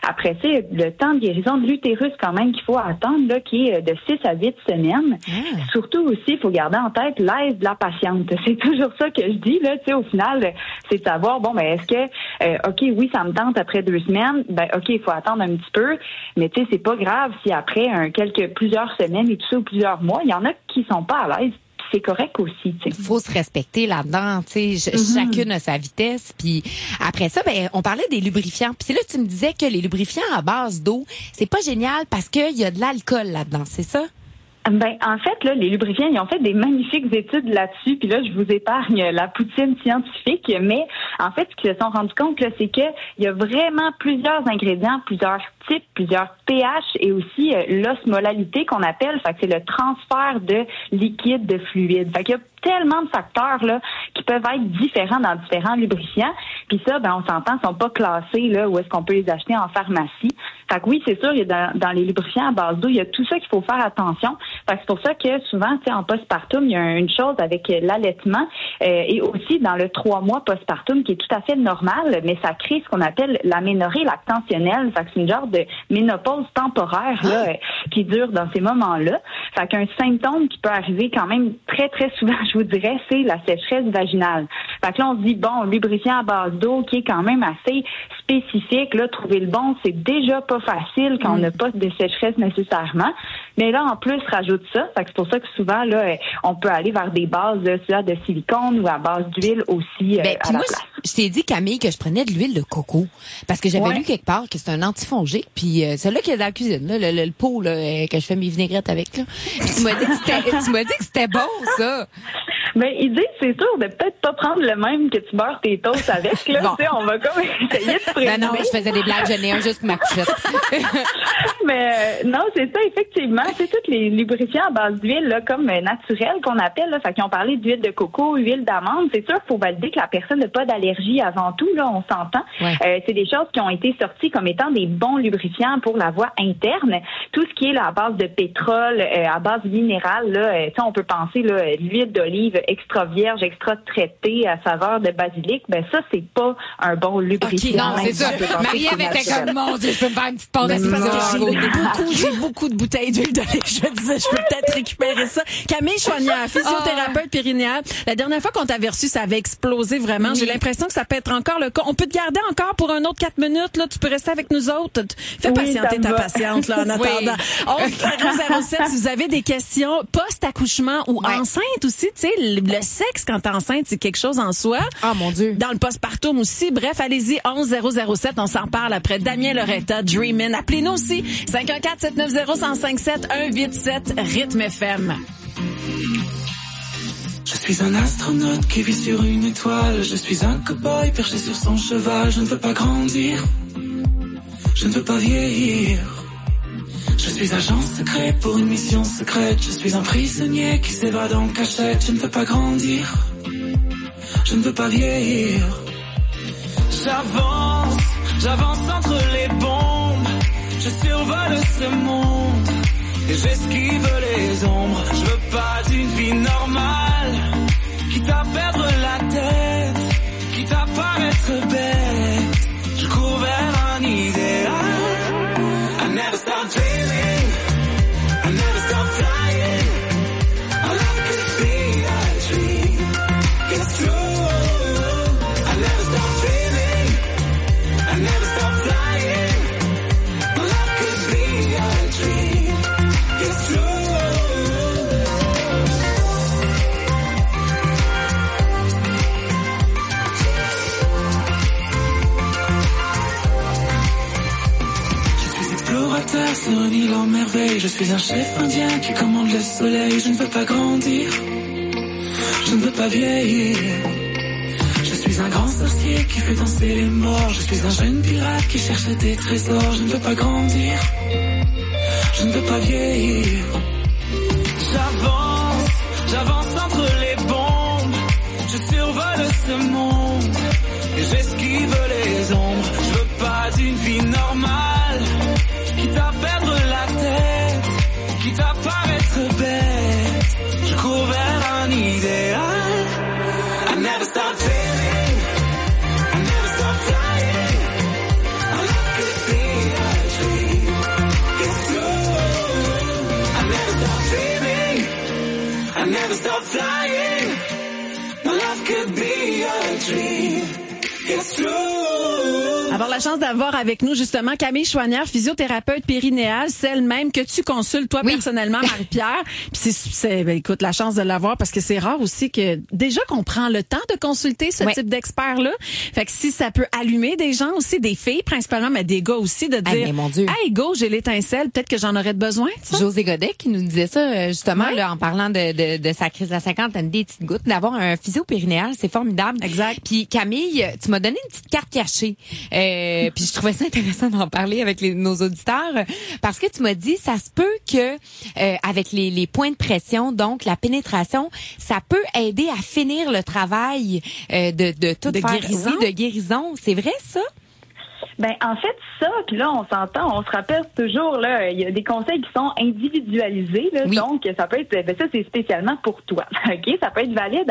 Après ça, le temps de guérison de l'utérus quand même qu'il faut attendre, là, qui est de 6 à 8 semaines. Surtout aussi, il faut garder en tête l'aise de la patiente. C'est toujours ça que je dis, là, tu sais, au final, c'est de savoir, bon, ben, est-ce que, OK, oui, ça me tente après 2 semaines, ben, OK, il faut attendre un petit peu, mais tu sais, c'est pas grave si après plusieurs semaines et tout ça, ou plusieurs mois, il y en a qui sont pas à l'aise. C'est correct aussi, tu sais. Faut se respecter là-dedans, tu sais. Chacune a sa vitesse. Puis après ça, ben, on parlait des lubrifiants. Puis c'est là que tu me disais que les lubrifiants à base d'eau, c'est pas génial parce qu'il y a de l'alcool là-dedans, c'est ça? Ben, en fait, là, les lubrifiants, ils ont fait des magnifiques études là-dessus. Puis là, je vous épargne la poutine scientifique. Mais en fait, ce qu'ils se sont rendus compte, là, c'est que il y a vraiment plusieurs ingrédients, plusieurs types, plusieurs pH et aussi l'osmolalité qu'on appelle. Fait que c'est le transfert de liquide, de fluide. Fait qu'il y a tellement de facteurs là qui peuvent être différents dans différents lubrifiants. Puis ça, ben on s'entend, sont pas classés là où est-ce qu'on peut les acheter en pharmacie. Fait que oui, c'est sûr, il y a dans les lubrifiants à base d'eau, il y a tout ça qu'il faut faire attention. Fait que c'est pour ça que souvent, tu sais, en postpartum, il y a une chose avec l'allaitement et aussi dans le 3 mois postpartum qui est tout à fait normal, mais ça crée ce qu'on appelle l'aménorrhée lactationnelle. Fait que c'est une genre de ménopause temporaire là qui dure dans ces moments-là. Fait qu'un symptôme qui peut arriver quand même très très souvent, je vous dirais, c'est la sécheresse vaginale. Fait que là, on se dit, bon, lubrifiant à base d'eau qui est quand même assez spécifique, là, trouver le bon, c'est déjà pas facile quand on n'a pas de sécheresse nécessairement. Mais là, en plus, rajoute ça. Fait que c'est pour ça que souvent, là, on peut aller vers des bases soit de silicone ou à base d'huile aussi à la place. Je t'ai dit, Camille, que je prenais de l'huile de coco. Parce que j'avais lu quelque part que c'est un antifongique. Puis celui-là qui est dans la cuisine, là, le pot là, que je fais mes vinaigrettes avec. Là. Puis tu m'as dit que c'était bon, ça. Mais il dit, c'est sûr de peut-être pas prendre le même que tu beurres tes toasts avec. Là, tu sais, on va comme essayer de prévenir. Non, je faisais des blagues, j'en ai un juste pour ma couchette. Mais non, c'est ça, effectivement. C'est tous les lubrifiants à base d'huile, là, comme naturels qu'on appelle. Là. Fait qu'ils ont parlé d'huile de coco, huile d'amande. C'est sûr qu'il faut valider que la personne n'a pas d'allergie avant tout. Là, on s'entend. Ouais. C'est des choses qui ont été sorties comme étant des bons lubrifiants pour la voie interne. Tout ce qui est là, à base de pétrole, à base minérale, là, on peut penser là, l'huile d'olive extra vierge, extra traitée à saveur de basilic. Ben ça, c'est pas un bon lubrifiant. Okay, non, c'est ça. Marie-Ève était comme, mon Dieu, je peux me faire une petite pause j'ai beaucoup de bouteilles d'huile d'olive. Je me disais, je peux peut-être récupérer ça. Camille Choignard, physiothérapeute périnéale. La dernière fois qu'on t'avait reçu, ça avait explosé vraiment. Oui. J'ai l'impression que ça peut être encore le cas. On peut te garder encore pour un autre 4 minutes, là. Tu peux rester avec nous autres. Fais patienter ta patiente, là, en attendant. 11-007, si vous avez des questions post-accouchement ou enceinte aussi, tu sais, le sexe quand t'es enceinte, c'est quelque chose en soi. Ah, mon Dieu. Dans le postpartum aussi. Bref, allez-y, 11-007. On s'en parle après Damien Loretta, Dreamin'. Appelez-nous aussi. 514-790-1057, Rythme FM. Je suis un astronaute qui vit sur une étoile. Je suis un cow-boy perché sur son cheval. Je ne veux pas grandir. Je ne veux pas vieillir. Je suis agent secret pour une mission secrète. Je suis un prisonnier qui s'évade en cachette. Je ne veux pas grandir. Je ne veux pas vieillir. J'avance entre les bombes. Je survole ce monde et j'esquive les ombres. Je veux pas d'une vie normale, quitte à perdre la tête, quitte à paraître bête. Je cours vers un idéal. I never stop dreaming, I never stop flying. All I could be a dream. It's true. I never stop dreaming, I never stop flying. Sur une île en merveille, je suis un chef indien qui commande le soleil. Je ne veux pas grandir, je ne veux pas vieillir. Je suis un grand sorcier qui fait danser les morts. Je suis un jeune pirate qui cherche des trésors. Je ne veux pas grandir, je ne veux pas vieillir. J'avance entre les bombes. Je survole ce monde et j'esquive les ombres. Je veux pas d'une vie normale, quitte à perdre la tête, quitte à paraître bête. Je cours vers un idéal. I never stop dreaming, I never stop flying. All I could be a Avoir la chance d'avoir avec nous justement Camille Chouanière, physiothérapeute périnéale, celle même que tu consultes toi personnellement, Marie-Pierre. Puis c'est écoute, la chance de l'avoir parce que c'est rare aussi que déjà qu'on prend le temps de consulter ce type d'expert-là. Fait que si ça peut allumer des gens aussi, des filles principalement, mais des gars aussi, de dire, mon Dieu. Hey go, j'ai l'étincelle, peut-être que j'en aurais besoin. José Godet qui nous disait ça justement là, en parlant de sa crise de la cinquantaine, des petites gouttes, d'avoir un physio périnéal, c'est formidable. Exact. Puis Camille, tu m'as donné une petite carte cachée. Puis je trouvais ça intéressant d'en parler avec nos auditeurs parce que tu m'as dit ça se peut que avec les points de pression, donc la pénétration, ça peut aider à finir le travail de toute guérison. De guérison. C'est vrai ça? Ben en fait ça, puis là on s'entend, on se rappelle toujours là, il y a des conseils qui sont individualisés là, donc ça peut être, ben ça c'est spécialement pour toi, ok, ça peut être valide,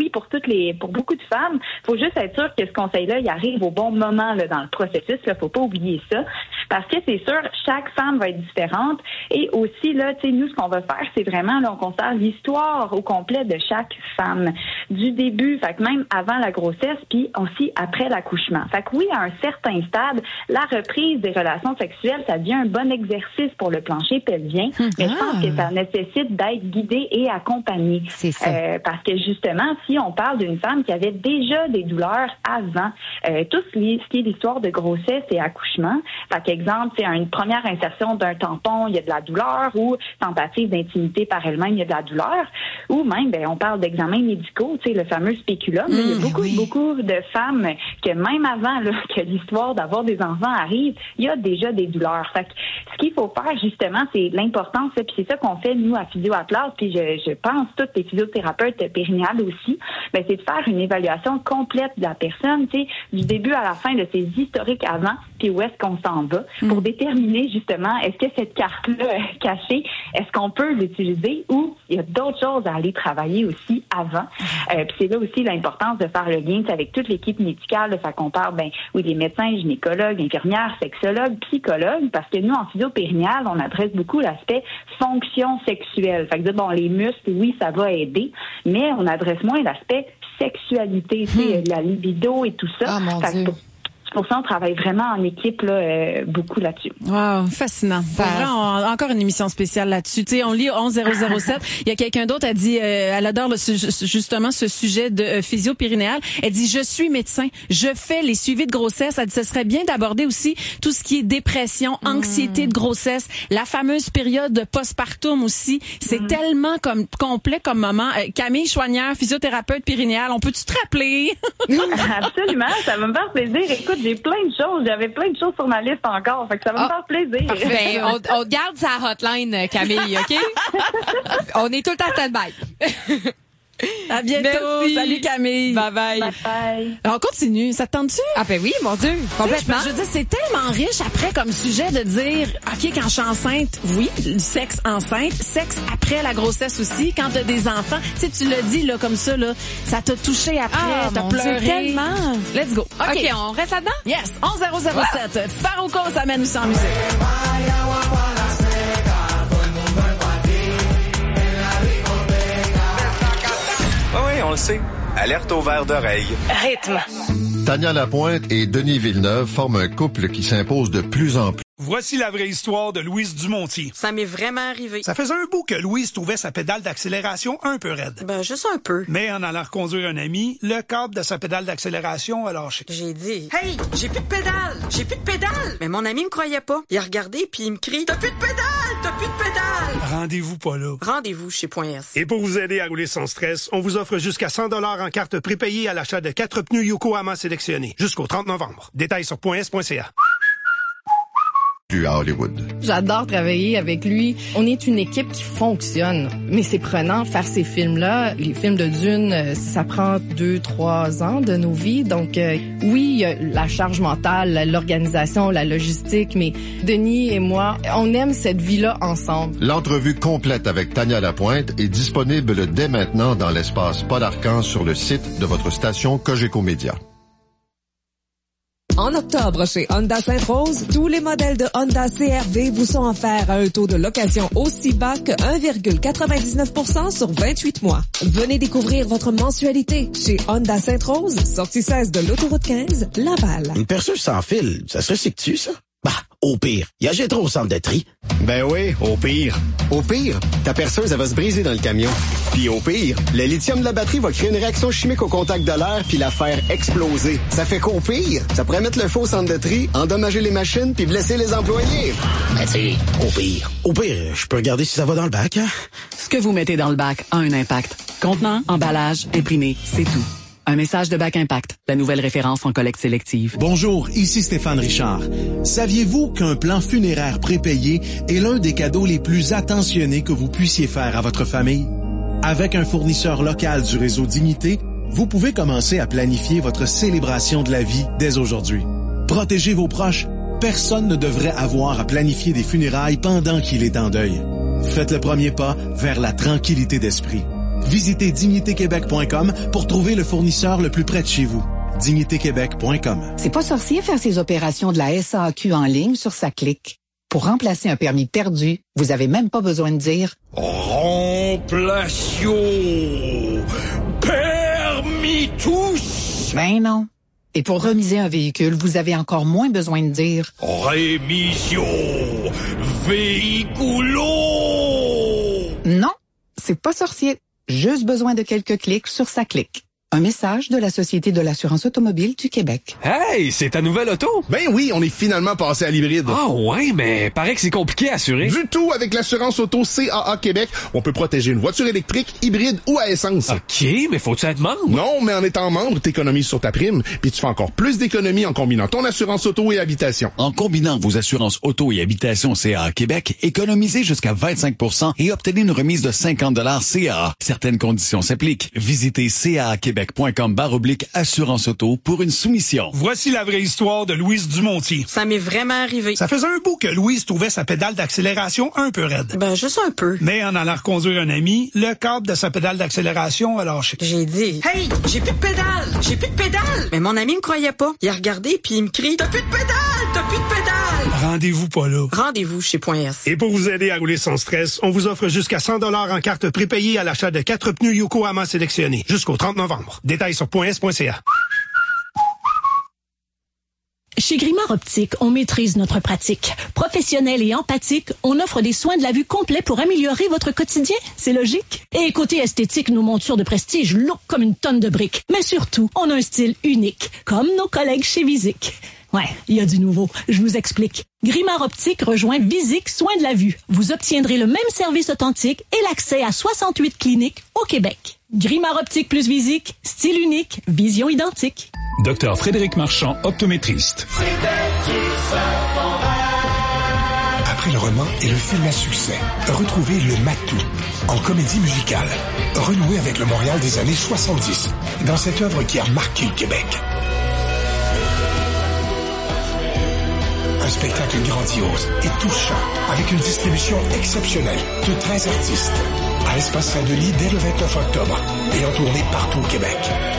pour beaucoup de femmes. Faut juste être sûr que ce conseil-là il arrive au bon moment là dans le processus, là, faut pas oublier ça, parce que c'est sûr chaque femme va être différente et aussi là, tu sais nous ce qu'on va faire c'est vraiment là on considère l'histoire au complet de chaque femme du début, fait que même avant la grossesse puis aussi après l'accouchement. Fait que oui à un certain stade la reprise des relations sexuelles, ça devient un bon exercice pour le plancher pelvien, mais je pense que ça nécessite d'être guidée et accompagnée. C'est ça. Parce que justement, si on parle d'une femme qui avait déjà des douleurs avant, tout ce qui est l'histoire de grossesse et accouchement, par exemple, c'est une première insertion d'un tampon, il y a de la douleur, ou tentative d'intimité par elle-même, il y a de la douleur, ou même, on parle d'examens médicaux, tu sais, le fameux spéculum. Il y a beaucoup de femmes que même avant là, que l'histoire d'avoir des enfants arrive, il y a déjà des douleurs. Fait que ce qu'il faut faire, justement, c'est l'importance, puis c'est ça qu'on fait, nous, à Physio Atlas, puis je pense, toutes les physiothérapeutes périnéales aussi, c'est de faire une évaluation complète de la personne, tu sais, du début à la fin de ses historiques avant, puis où est-ce qu'on s'en va, pour déterminer, justement, est-ce que cette carte-là cachée, est-ce qu'on peut l'utiliser ou il y a d'autres choses à aller travailler aussi avant. Puis c'est là aussi l'importance de faire le lien avec toute l'équipe médicale, là, ça qu'on parle, des médecins, gynécologues, infirmières, sexologues, psychologues, parce que nous, en physio-périnéale, on adresse beaucoup l'aspect fonction sexuelle. Fait que les muscles, oui, ça va aider, mais on adresse moins l'aspect sexualité, la libido et tout ça. Ah, mon Dieu. Pour ça, on travaille vraiment en équipe là, beaucoup là-dessus. Wow, fascinant. Encore une émission spéciale là-dessus. Tu sais, on lit 11007. Il y a quelqu'un d'autre a dit, elle adore justement ce sujet de physio-périnéal. Elle dit, je suis médecin, je fais les suivis de grossesse. Elle dit, ce serait bien d'aborder aussi tout ce qui est dépression, anxiété de grossesse, la fameuse période postpartum aussi. C'est tellement complet comme moment. Camille Chouanière, physiothérapeute périnéale, on peut-tu te rappeler? Absolument, ça va me faire plaisir. Écoute, j'avais plein de choses sur ma liste encore, fait que ça va me faire plaisir. On garde sa hotline, Camille, OK? On est tout le temps stand-by. À bientôt. Merci. Salut Camille. Bye bye. Bye bye. Alors, on continue. Ça te tente-tu? Ah ben oui, mon Dieu. Complètement. Je veux dire, c'est tellement riche après comme sujet de dire, OK, quand je suis enceinte, oui, du sexe enceinte, sexe après la grossesse aussi, quand t'as des enfants. Tu sais, tu l'as dit, là, comme ça, là, ça t'a touché après, t'as pleuré. Dieu, tellement. Let's go. OK, on reste là-dedans? Yes. 11007. Farouko s'amène aussi en musique. Oui, on le sait. Alerte au verre d'oreille. Rythme. Tania Lapointe et Denis Villeneuve forment un couple qui s'impose de plus en plus. Voici la vraie histoire de Louise Dumontier. Ça m'est vraiment arrivé. Ça faisait un bout que Louise trouvait sa pédale d'accélération un peu raide. Juste un peu. Mais en allant reconduire un ami, le câble de sa pédale d'accélération a lâché. J'ai dit, hey, j'ai plus de pédale! J'ai plus de pédale! Mais mon ami me croyait pas. Il a regardé puis il me crie, t'as plus de pédale! T'as plus de pédale! Rendez-vous pas là. Rendez-vous chez .s. Et pour vous aider à rouler sans stress, on vous offre jusqu'à 100 $ en carte prépayée à l'achat de 4 pneus Yokohama sélectionnés jusqu'au 30 novembre. Détails sur .s.ca. À Hollywood. J'adore travailler avec lui. On est une équipe qui fonctionne. Mais c'est prenant faire ces films-là. Les films de Dune, ça prend 2-3 ans de nos vies. Donc oui, il y a la charge mentale, l'organisation, la logistique, mais Denis et moi, on aime cette vie-là ensemble. L'entrevue complète avec Tania Lapointe est disponible dès maintenant dans l'espace Paul Arcan sur le site de votre station Cogeco Média. En octobre, chez Honda Sainte-Rose, tous les modèles de Honda CR-V vous sont offerts à un taux de location aussi bas que 1,99% sur 28 mois. Venez découvrir votre mensualité chez Honda Sainte-Rose, sortie 16 de l'autoroute 15, Laval. Une perceuse sans fil, ça se recycle-tu, ça? Bah, au pire, il y a Gétro au centre de tri. Ben oui, au pire. Au pire, ta perceuse, elle va se briser dans le camion. Puis au pire, le lithium de la batterie va créer une réaction chimique au contact de l'air puis la faire exploser. Ça fait qu'au pire, ça pourrait mettre le feu au centre de tri, endommager les machines puis blesser les employés. Ben tu sais, au pire. Au pire, je peux regarder si ça va dans le bac, hein? Ce que vous mettez dans le bac a un impact. Contenant, emballage, imprimé, c'est tout. Un message de Bac Impact, la nouvelle référence en collecte sélective. Bonjour, ici Stéphane Richard. Saviez-vous qu'un plan funéraire prépayé est l'un des cadeaux les plus attentionnés que vous puissiez faire à votre famille? Avec un fournisseur local du réseau Dignité, vous pouvez commencer à planifier votre célébration de la vie dès aujourd'hui. Protégez vos proches. Personne ne devrait avoir à planifier des funérailles pendant qu'il est en deuil. Faites le premier pas vers la tranquillité d'esprit. Visitez dignitéquebec.com pour trouver le fournisseur le plus près de chez vous. dignitéquebec.com. C'est pas sorcier faire ses opérations de la SAQ en ligne sur sa clique. Pour remplacer un permis perdu, vous avez même pas besoin de dire Remplation permis tous. Ben non. Et pour remiser un véhicule, vous avez encore moins besoin de dire rémission véhiculo. Non, c'est pas sorcier. Juste besoin de quelques clics sur sa clique. Un message de la Société de l'assurance automobile du Québec. Hey, c'est ta nouvelle auto? Ben oui, on est finalement passé à l'hybride. Ah ouais, mais paraît que c'est compliqué à assurer. Du tout, avec l'assurance auto CAA Québec, on peut protéger une voiture électrique, hybride ou à essence. OK, mais faut-tu être membre? Non, mais en étant membre, t'économises sur ta prime, puis tu fais encore plus d'économies en combinant ton assurance auto et habitation. En combinant vos assurances auto et habitation CAA Québec, économisez jusqu'à 25% et obtenez une remise de 50 $ CAA. Certaines conditions s'appliquent. Visitez CAAquebec.com/assurance auto pour une soumission. Voici la vraie histoire de Louise Dumontier. Ça m'est vraiment arrivé. Ça faisait un bout que Louise trouvait sa pédale d'accélération un peu raide. Ben, juste un peu. Mais en allant reconduire un ami, le câble de sa pédale d'accélération a lâché. J'ai dit, hey, j'ai plus de pédale! J'ai plus de pédale! Mais mon ami me croyait pas. Il a regardé puis il me crie, t'as plus de pédale! T'as plus de pédale! Rendez-vous pas là. Rendez-vous chez .s. Et pour vous aider à rouler sans stress, on vous offre jusqu'à 100 $ en carte prépayée à l'achat de 4 pneus Yokohama sélectionnés jusqu'au 30 novembre. Détails sur .s.ca. Chez Grimard Optique, on maîtrise notre pratique. Professionnel et empathique, on offre des soins de la vue complets pour améliorer votre quotidien. C'est logique. Et côté esthétique, nos montures de prestige look comme une tonne de briques. Mais surtout, on a un style unique, comme nos collègues chez Visic. Ouais, il y a du nouveau. Je vous explique. Grimard Optique rejoint Visic Soins de la vue. Vous obtiendrez le même service authentique et l'accès à 68 cliniques au Québec. Grimard Optique plus Visic, style unique, vision identique. Docteur Frédéric Marchand, optométriste. Après le roman et le film à succès, retrouvez Le Matou en comédie musicale. Renouez avec le Montréal des années 70 dans cette œuvre qui a marqué le Québec. Un spectacle grandiose et touchant, avec une distribution exceptionnelle de 13 artistes. À Espace Saint-Denis dès le 29 octobre et en tournée partout au Québec.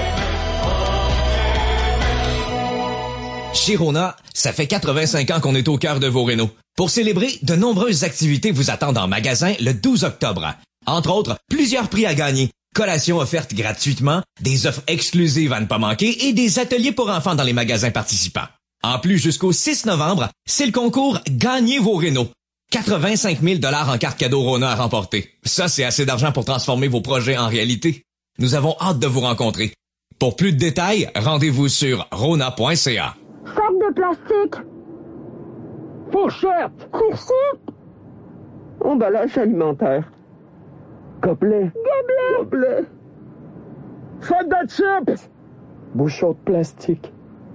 Chez Rona, ça fait 85 ans qu'on est au cœur de vos rénaux. Pour célébrer, de nombreuses activités vous attendent en magasin le 12 octobre. Entre autres, plusieurs prix à gagner, collations offertes gratuitement, des offres exclusives à ne pas manquer et des ateliers pour enfants dans les magasins participants. En plus, jusqu'au 6 novembre, c'est le concours Gagnez vos rénaux. 85 000 $ en carte cadeau Rona à remporter. Ça, c'est assez d'argent pour transformer vos projets en réalité. Nous avons hâte de vous rencontrer. Pour plus de détails, rendez-vous sur rona.ca. Sac de plastique. Fourchette. Fourchette. Emballage alimentaire. Gobelet. Gobelet. Sac de chips. Bouchon de plastique.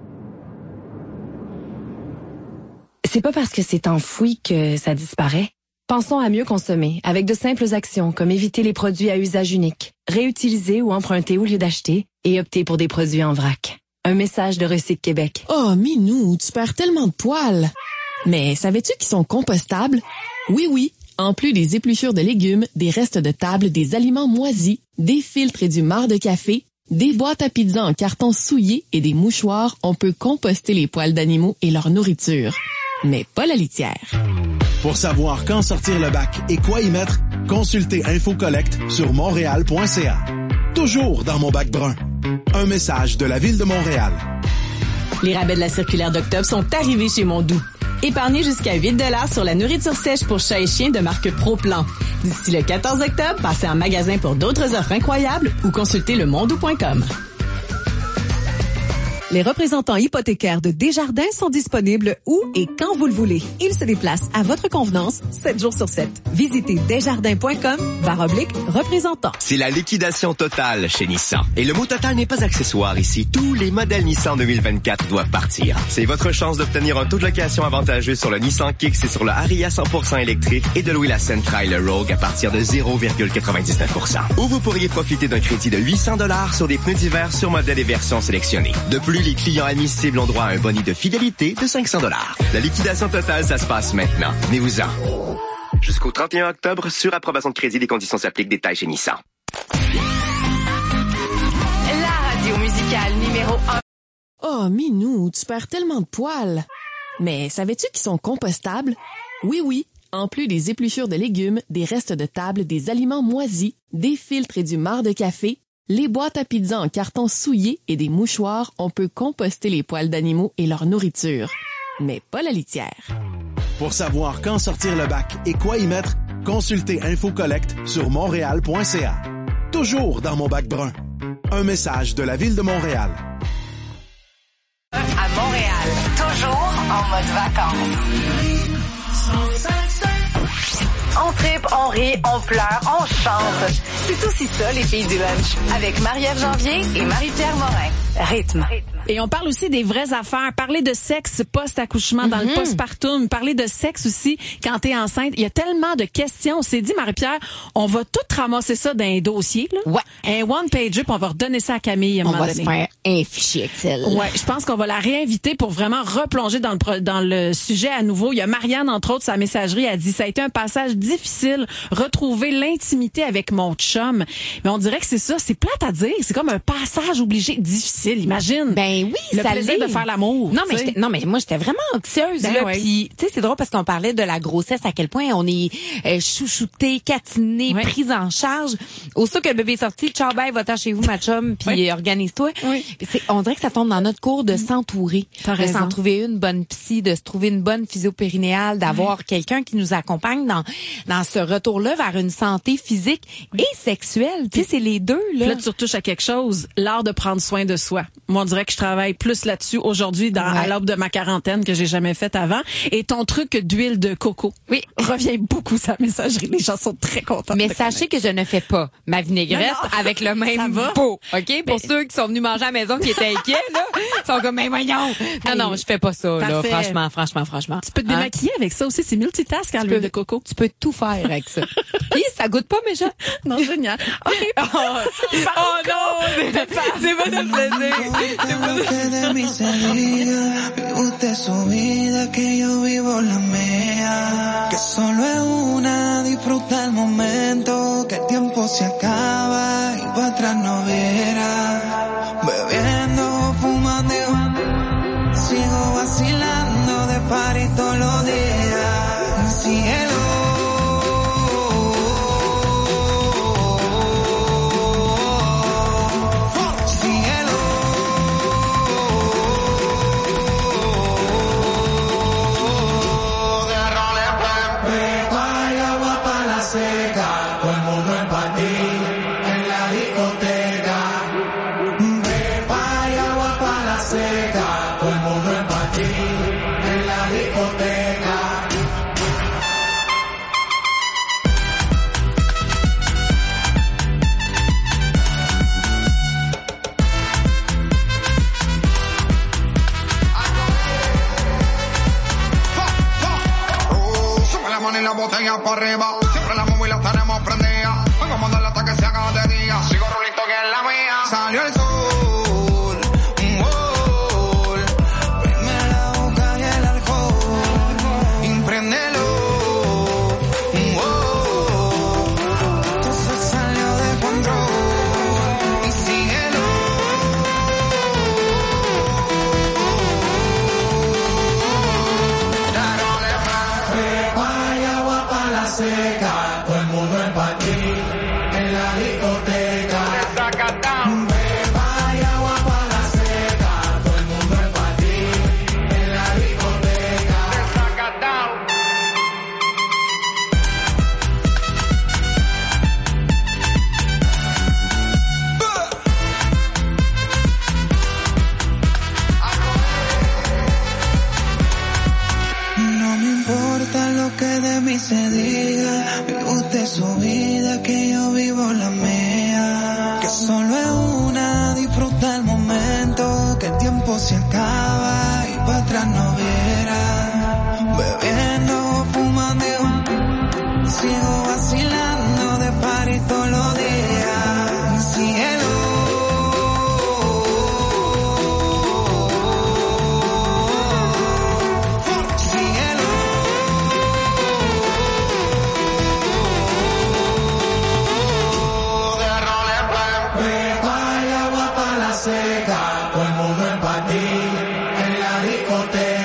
C'est pas parce que c'est enfoui que ça disparaît. Pensons à mieux consommer avec de simples actions comme éviter les produits à usage unique, réutiliser ou emprunter au lieu d'acheter et opter pour des produits en vrac. Un message de Recycle Québec. Oh, Minou, tu perds tellement de poils. Mais savais-tu qu'ils sont compostables? Oui, oui. En plus des épluchures de légumes, des restes de table, des aliments moisis, des filtres et du marc de café, Des boîtes à pizza en carton souillé et des mouchoirs, on peut composter les poils d'animaux et leur nourriture. Mais pas la litière. Pour savoir quand sortir le bac et quoi y mettre, consultez InfoCollect sur montréal.ca. Toujours dans mon bac brun. Un message de la Ville de Montréal. Les rabais de la circulaire d'octobre sont arrivés chez Mondou. Épargnez jusqu'à 8$ sur la nourriture sèche pour chats et chiens de marque ProPlan. D'ici le 14 octobre, passez en magasin pour d'autres offres incroyables ou consultez lemondou.com. Les représentants hypothécaires de Desjardins sont disponibles où et quand vous le voulez. Ils se déplacent à votre convenance, 7 jours sur 7. Visitez desjardins.com/représentant. C'est la liquidation totale chez Nissan. Et le mot total n'est pas accessoire ici. Tous les modèles Nissan 2024 doivent partir. C'est votre chance d'obtenir un taux de location avantageux sur le Nissan Kicks et sur le Ariya 100% électrique et de louer la Sentra et le Rogue à partir de 0,99%. Ou vous pourriez profiter d'un crédit de 800$ sur des pneus d'hiver sur modèle et versions sélectionnées. De plus, les clients admissibles ont droit à un bonus de fidélité de 500$. La liquidation totale, ça se passe maintenant. Venez-vous-en. Jusqu'au 31 octobre, sur approbation de crédit, les conditions s'appliquent. Détails chez Nissan. La radio musicale numéro 1. Oh, Minou, tu perds tellement de poils. Mais savais-tu qu'ils sont compostables? Oui. En plus des épluchures de légumes, des restes de table, des aliments moisis, des filtres et du marc de café, les boîtes à pizza en carton souillé et des mouchoirs, on peut composter les poils d'animaux et leur nourriture. Mais pas la litière. Pour savoir quand sortir le bac et quoi y mettre, consultez InfoCollect sur montréal.ca. Toujours dans mon bac brun. Un message de la Ville de Montréal. À Montréal, toujours en mode vacances. On tripe, on rit, on pleure, on chante. C'est aussi ça, les filles du lunch. Avec Marie-Ève Janvier et Marie-Pierre Morin. Rythme. Et on parle aussi des vraies affaires. Parler de sexe post-accouchement, dans le postpartum. Parler de sexe aussi quand t'es enceinte. Il y a tellement de questions. On s'est dit, Marie-Pierre, on va tout ramasser ça dans un dossier, là. Ouais. Un one-pager, puis on va redonner ça à Camille à un moment donné. On va se faire un fichier Excel. Ouais, je pense qu'on va la réinviter pour vraiment replonger dans le sujet à nouveau. Il y a Marianne, entre autres, sa messagerie, a dit, ça a été un passage difficile, retrouver l'intimité avec mon chum. Mais on dirait que c'est ça, c'est plate à dire. C'est comme un passage obligé, difficile, imagine. Ben oui, le ça plaisir de faire l'amour. Non, mais moi j'étais vraiment anxieuse là. Puis tu sais, c'est drôle parce qu'on parlait de la grossesse, à quel point on est chouchouté, catiné, prise en charge. Aussitôt que le bébé est sorti, ciao bye, va-t'en chez vous ma chum, puis organise-toi. On dirait que ça tombe dans notre cours de s'entourer, de s'en trouver une bonne psy, de se trouver une bonne physio-périnéale, d'avoir quelqu'un qui nous accompagne dans ce retour-là vers une santé physique et sexuelle. Tu sais, c'est les deux là. Là, tu retouches à quelque chose, l'art de prendre soin de soi. Moi, on dirait que je travaille plus là-dessus aujourd'hui à l'aube de ma quarantaine que j'ai jamais fait avant. Et ton truc d'huile de coco revient beaucoup sa messagerie. Les gens sont très contents. Mais sachez que je ne fais pas ma vinaigrette avec le même pot. OK? Pour ceux qui sont venus manger à la maison qui étaient inquiets, là, ils sont comme, mais voyons. Non, je fais pas ça, là. Franchement. Tu peux te démaquiller avec ça aussi. C'est multitask, l'huile de coco. Tu peux tout faire avec ça. Puis, ça goûte pas méchant. Non, génial. OK. Oh non! C'est pas de plaisir. Que de mí se diga, vive usted su vida, que yo vivo la mía. Que solo es una, disfruta el momento, que el tiempo se acaba y para atrás no viera. Bebiendo, fumando, sigo vacilando de party todos los días. Cielo. La botella para arriba, siempre la móvil la tenemos prendida. Vengo a mandarle hasta que se haga de día. Sigo rulito que es la mía. Salió el sol, prende la boca y el alcohol, impréndelo. Esto se salió de control y síguelo. se diga, vive usted su vida, que yo vivo la mía. Que solo es una, disfruta el momento, que el tiempo se acaba y para atrás no viera. Bebiendo, fumando, sigo vacilando.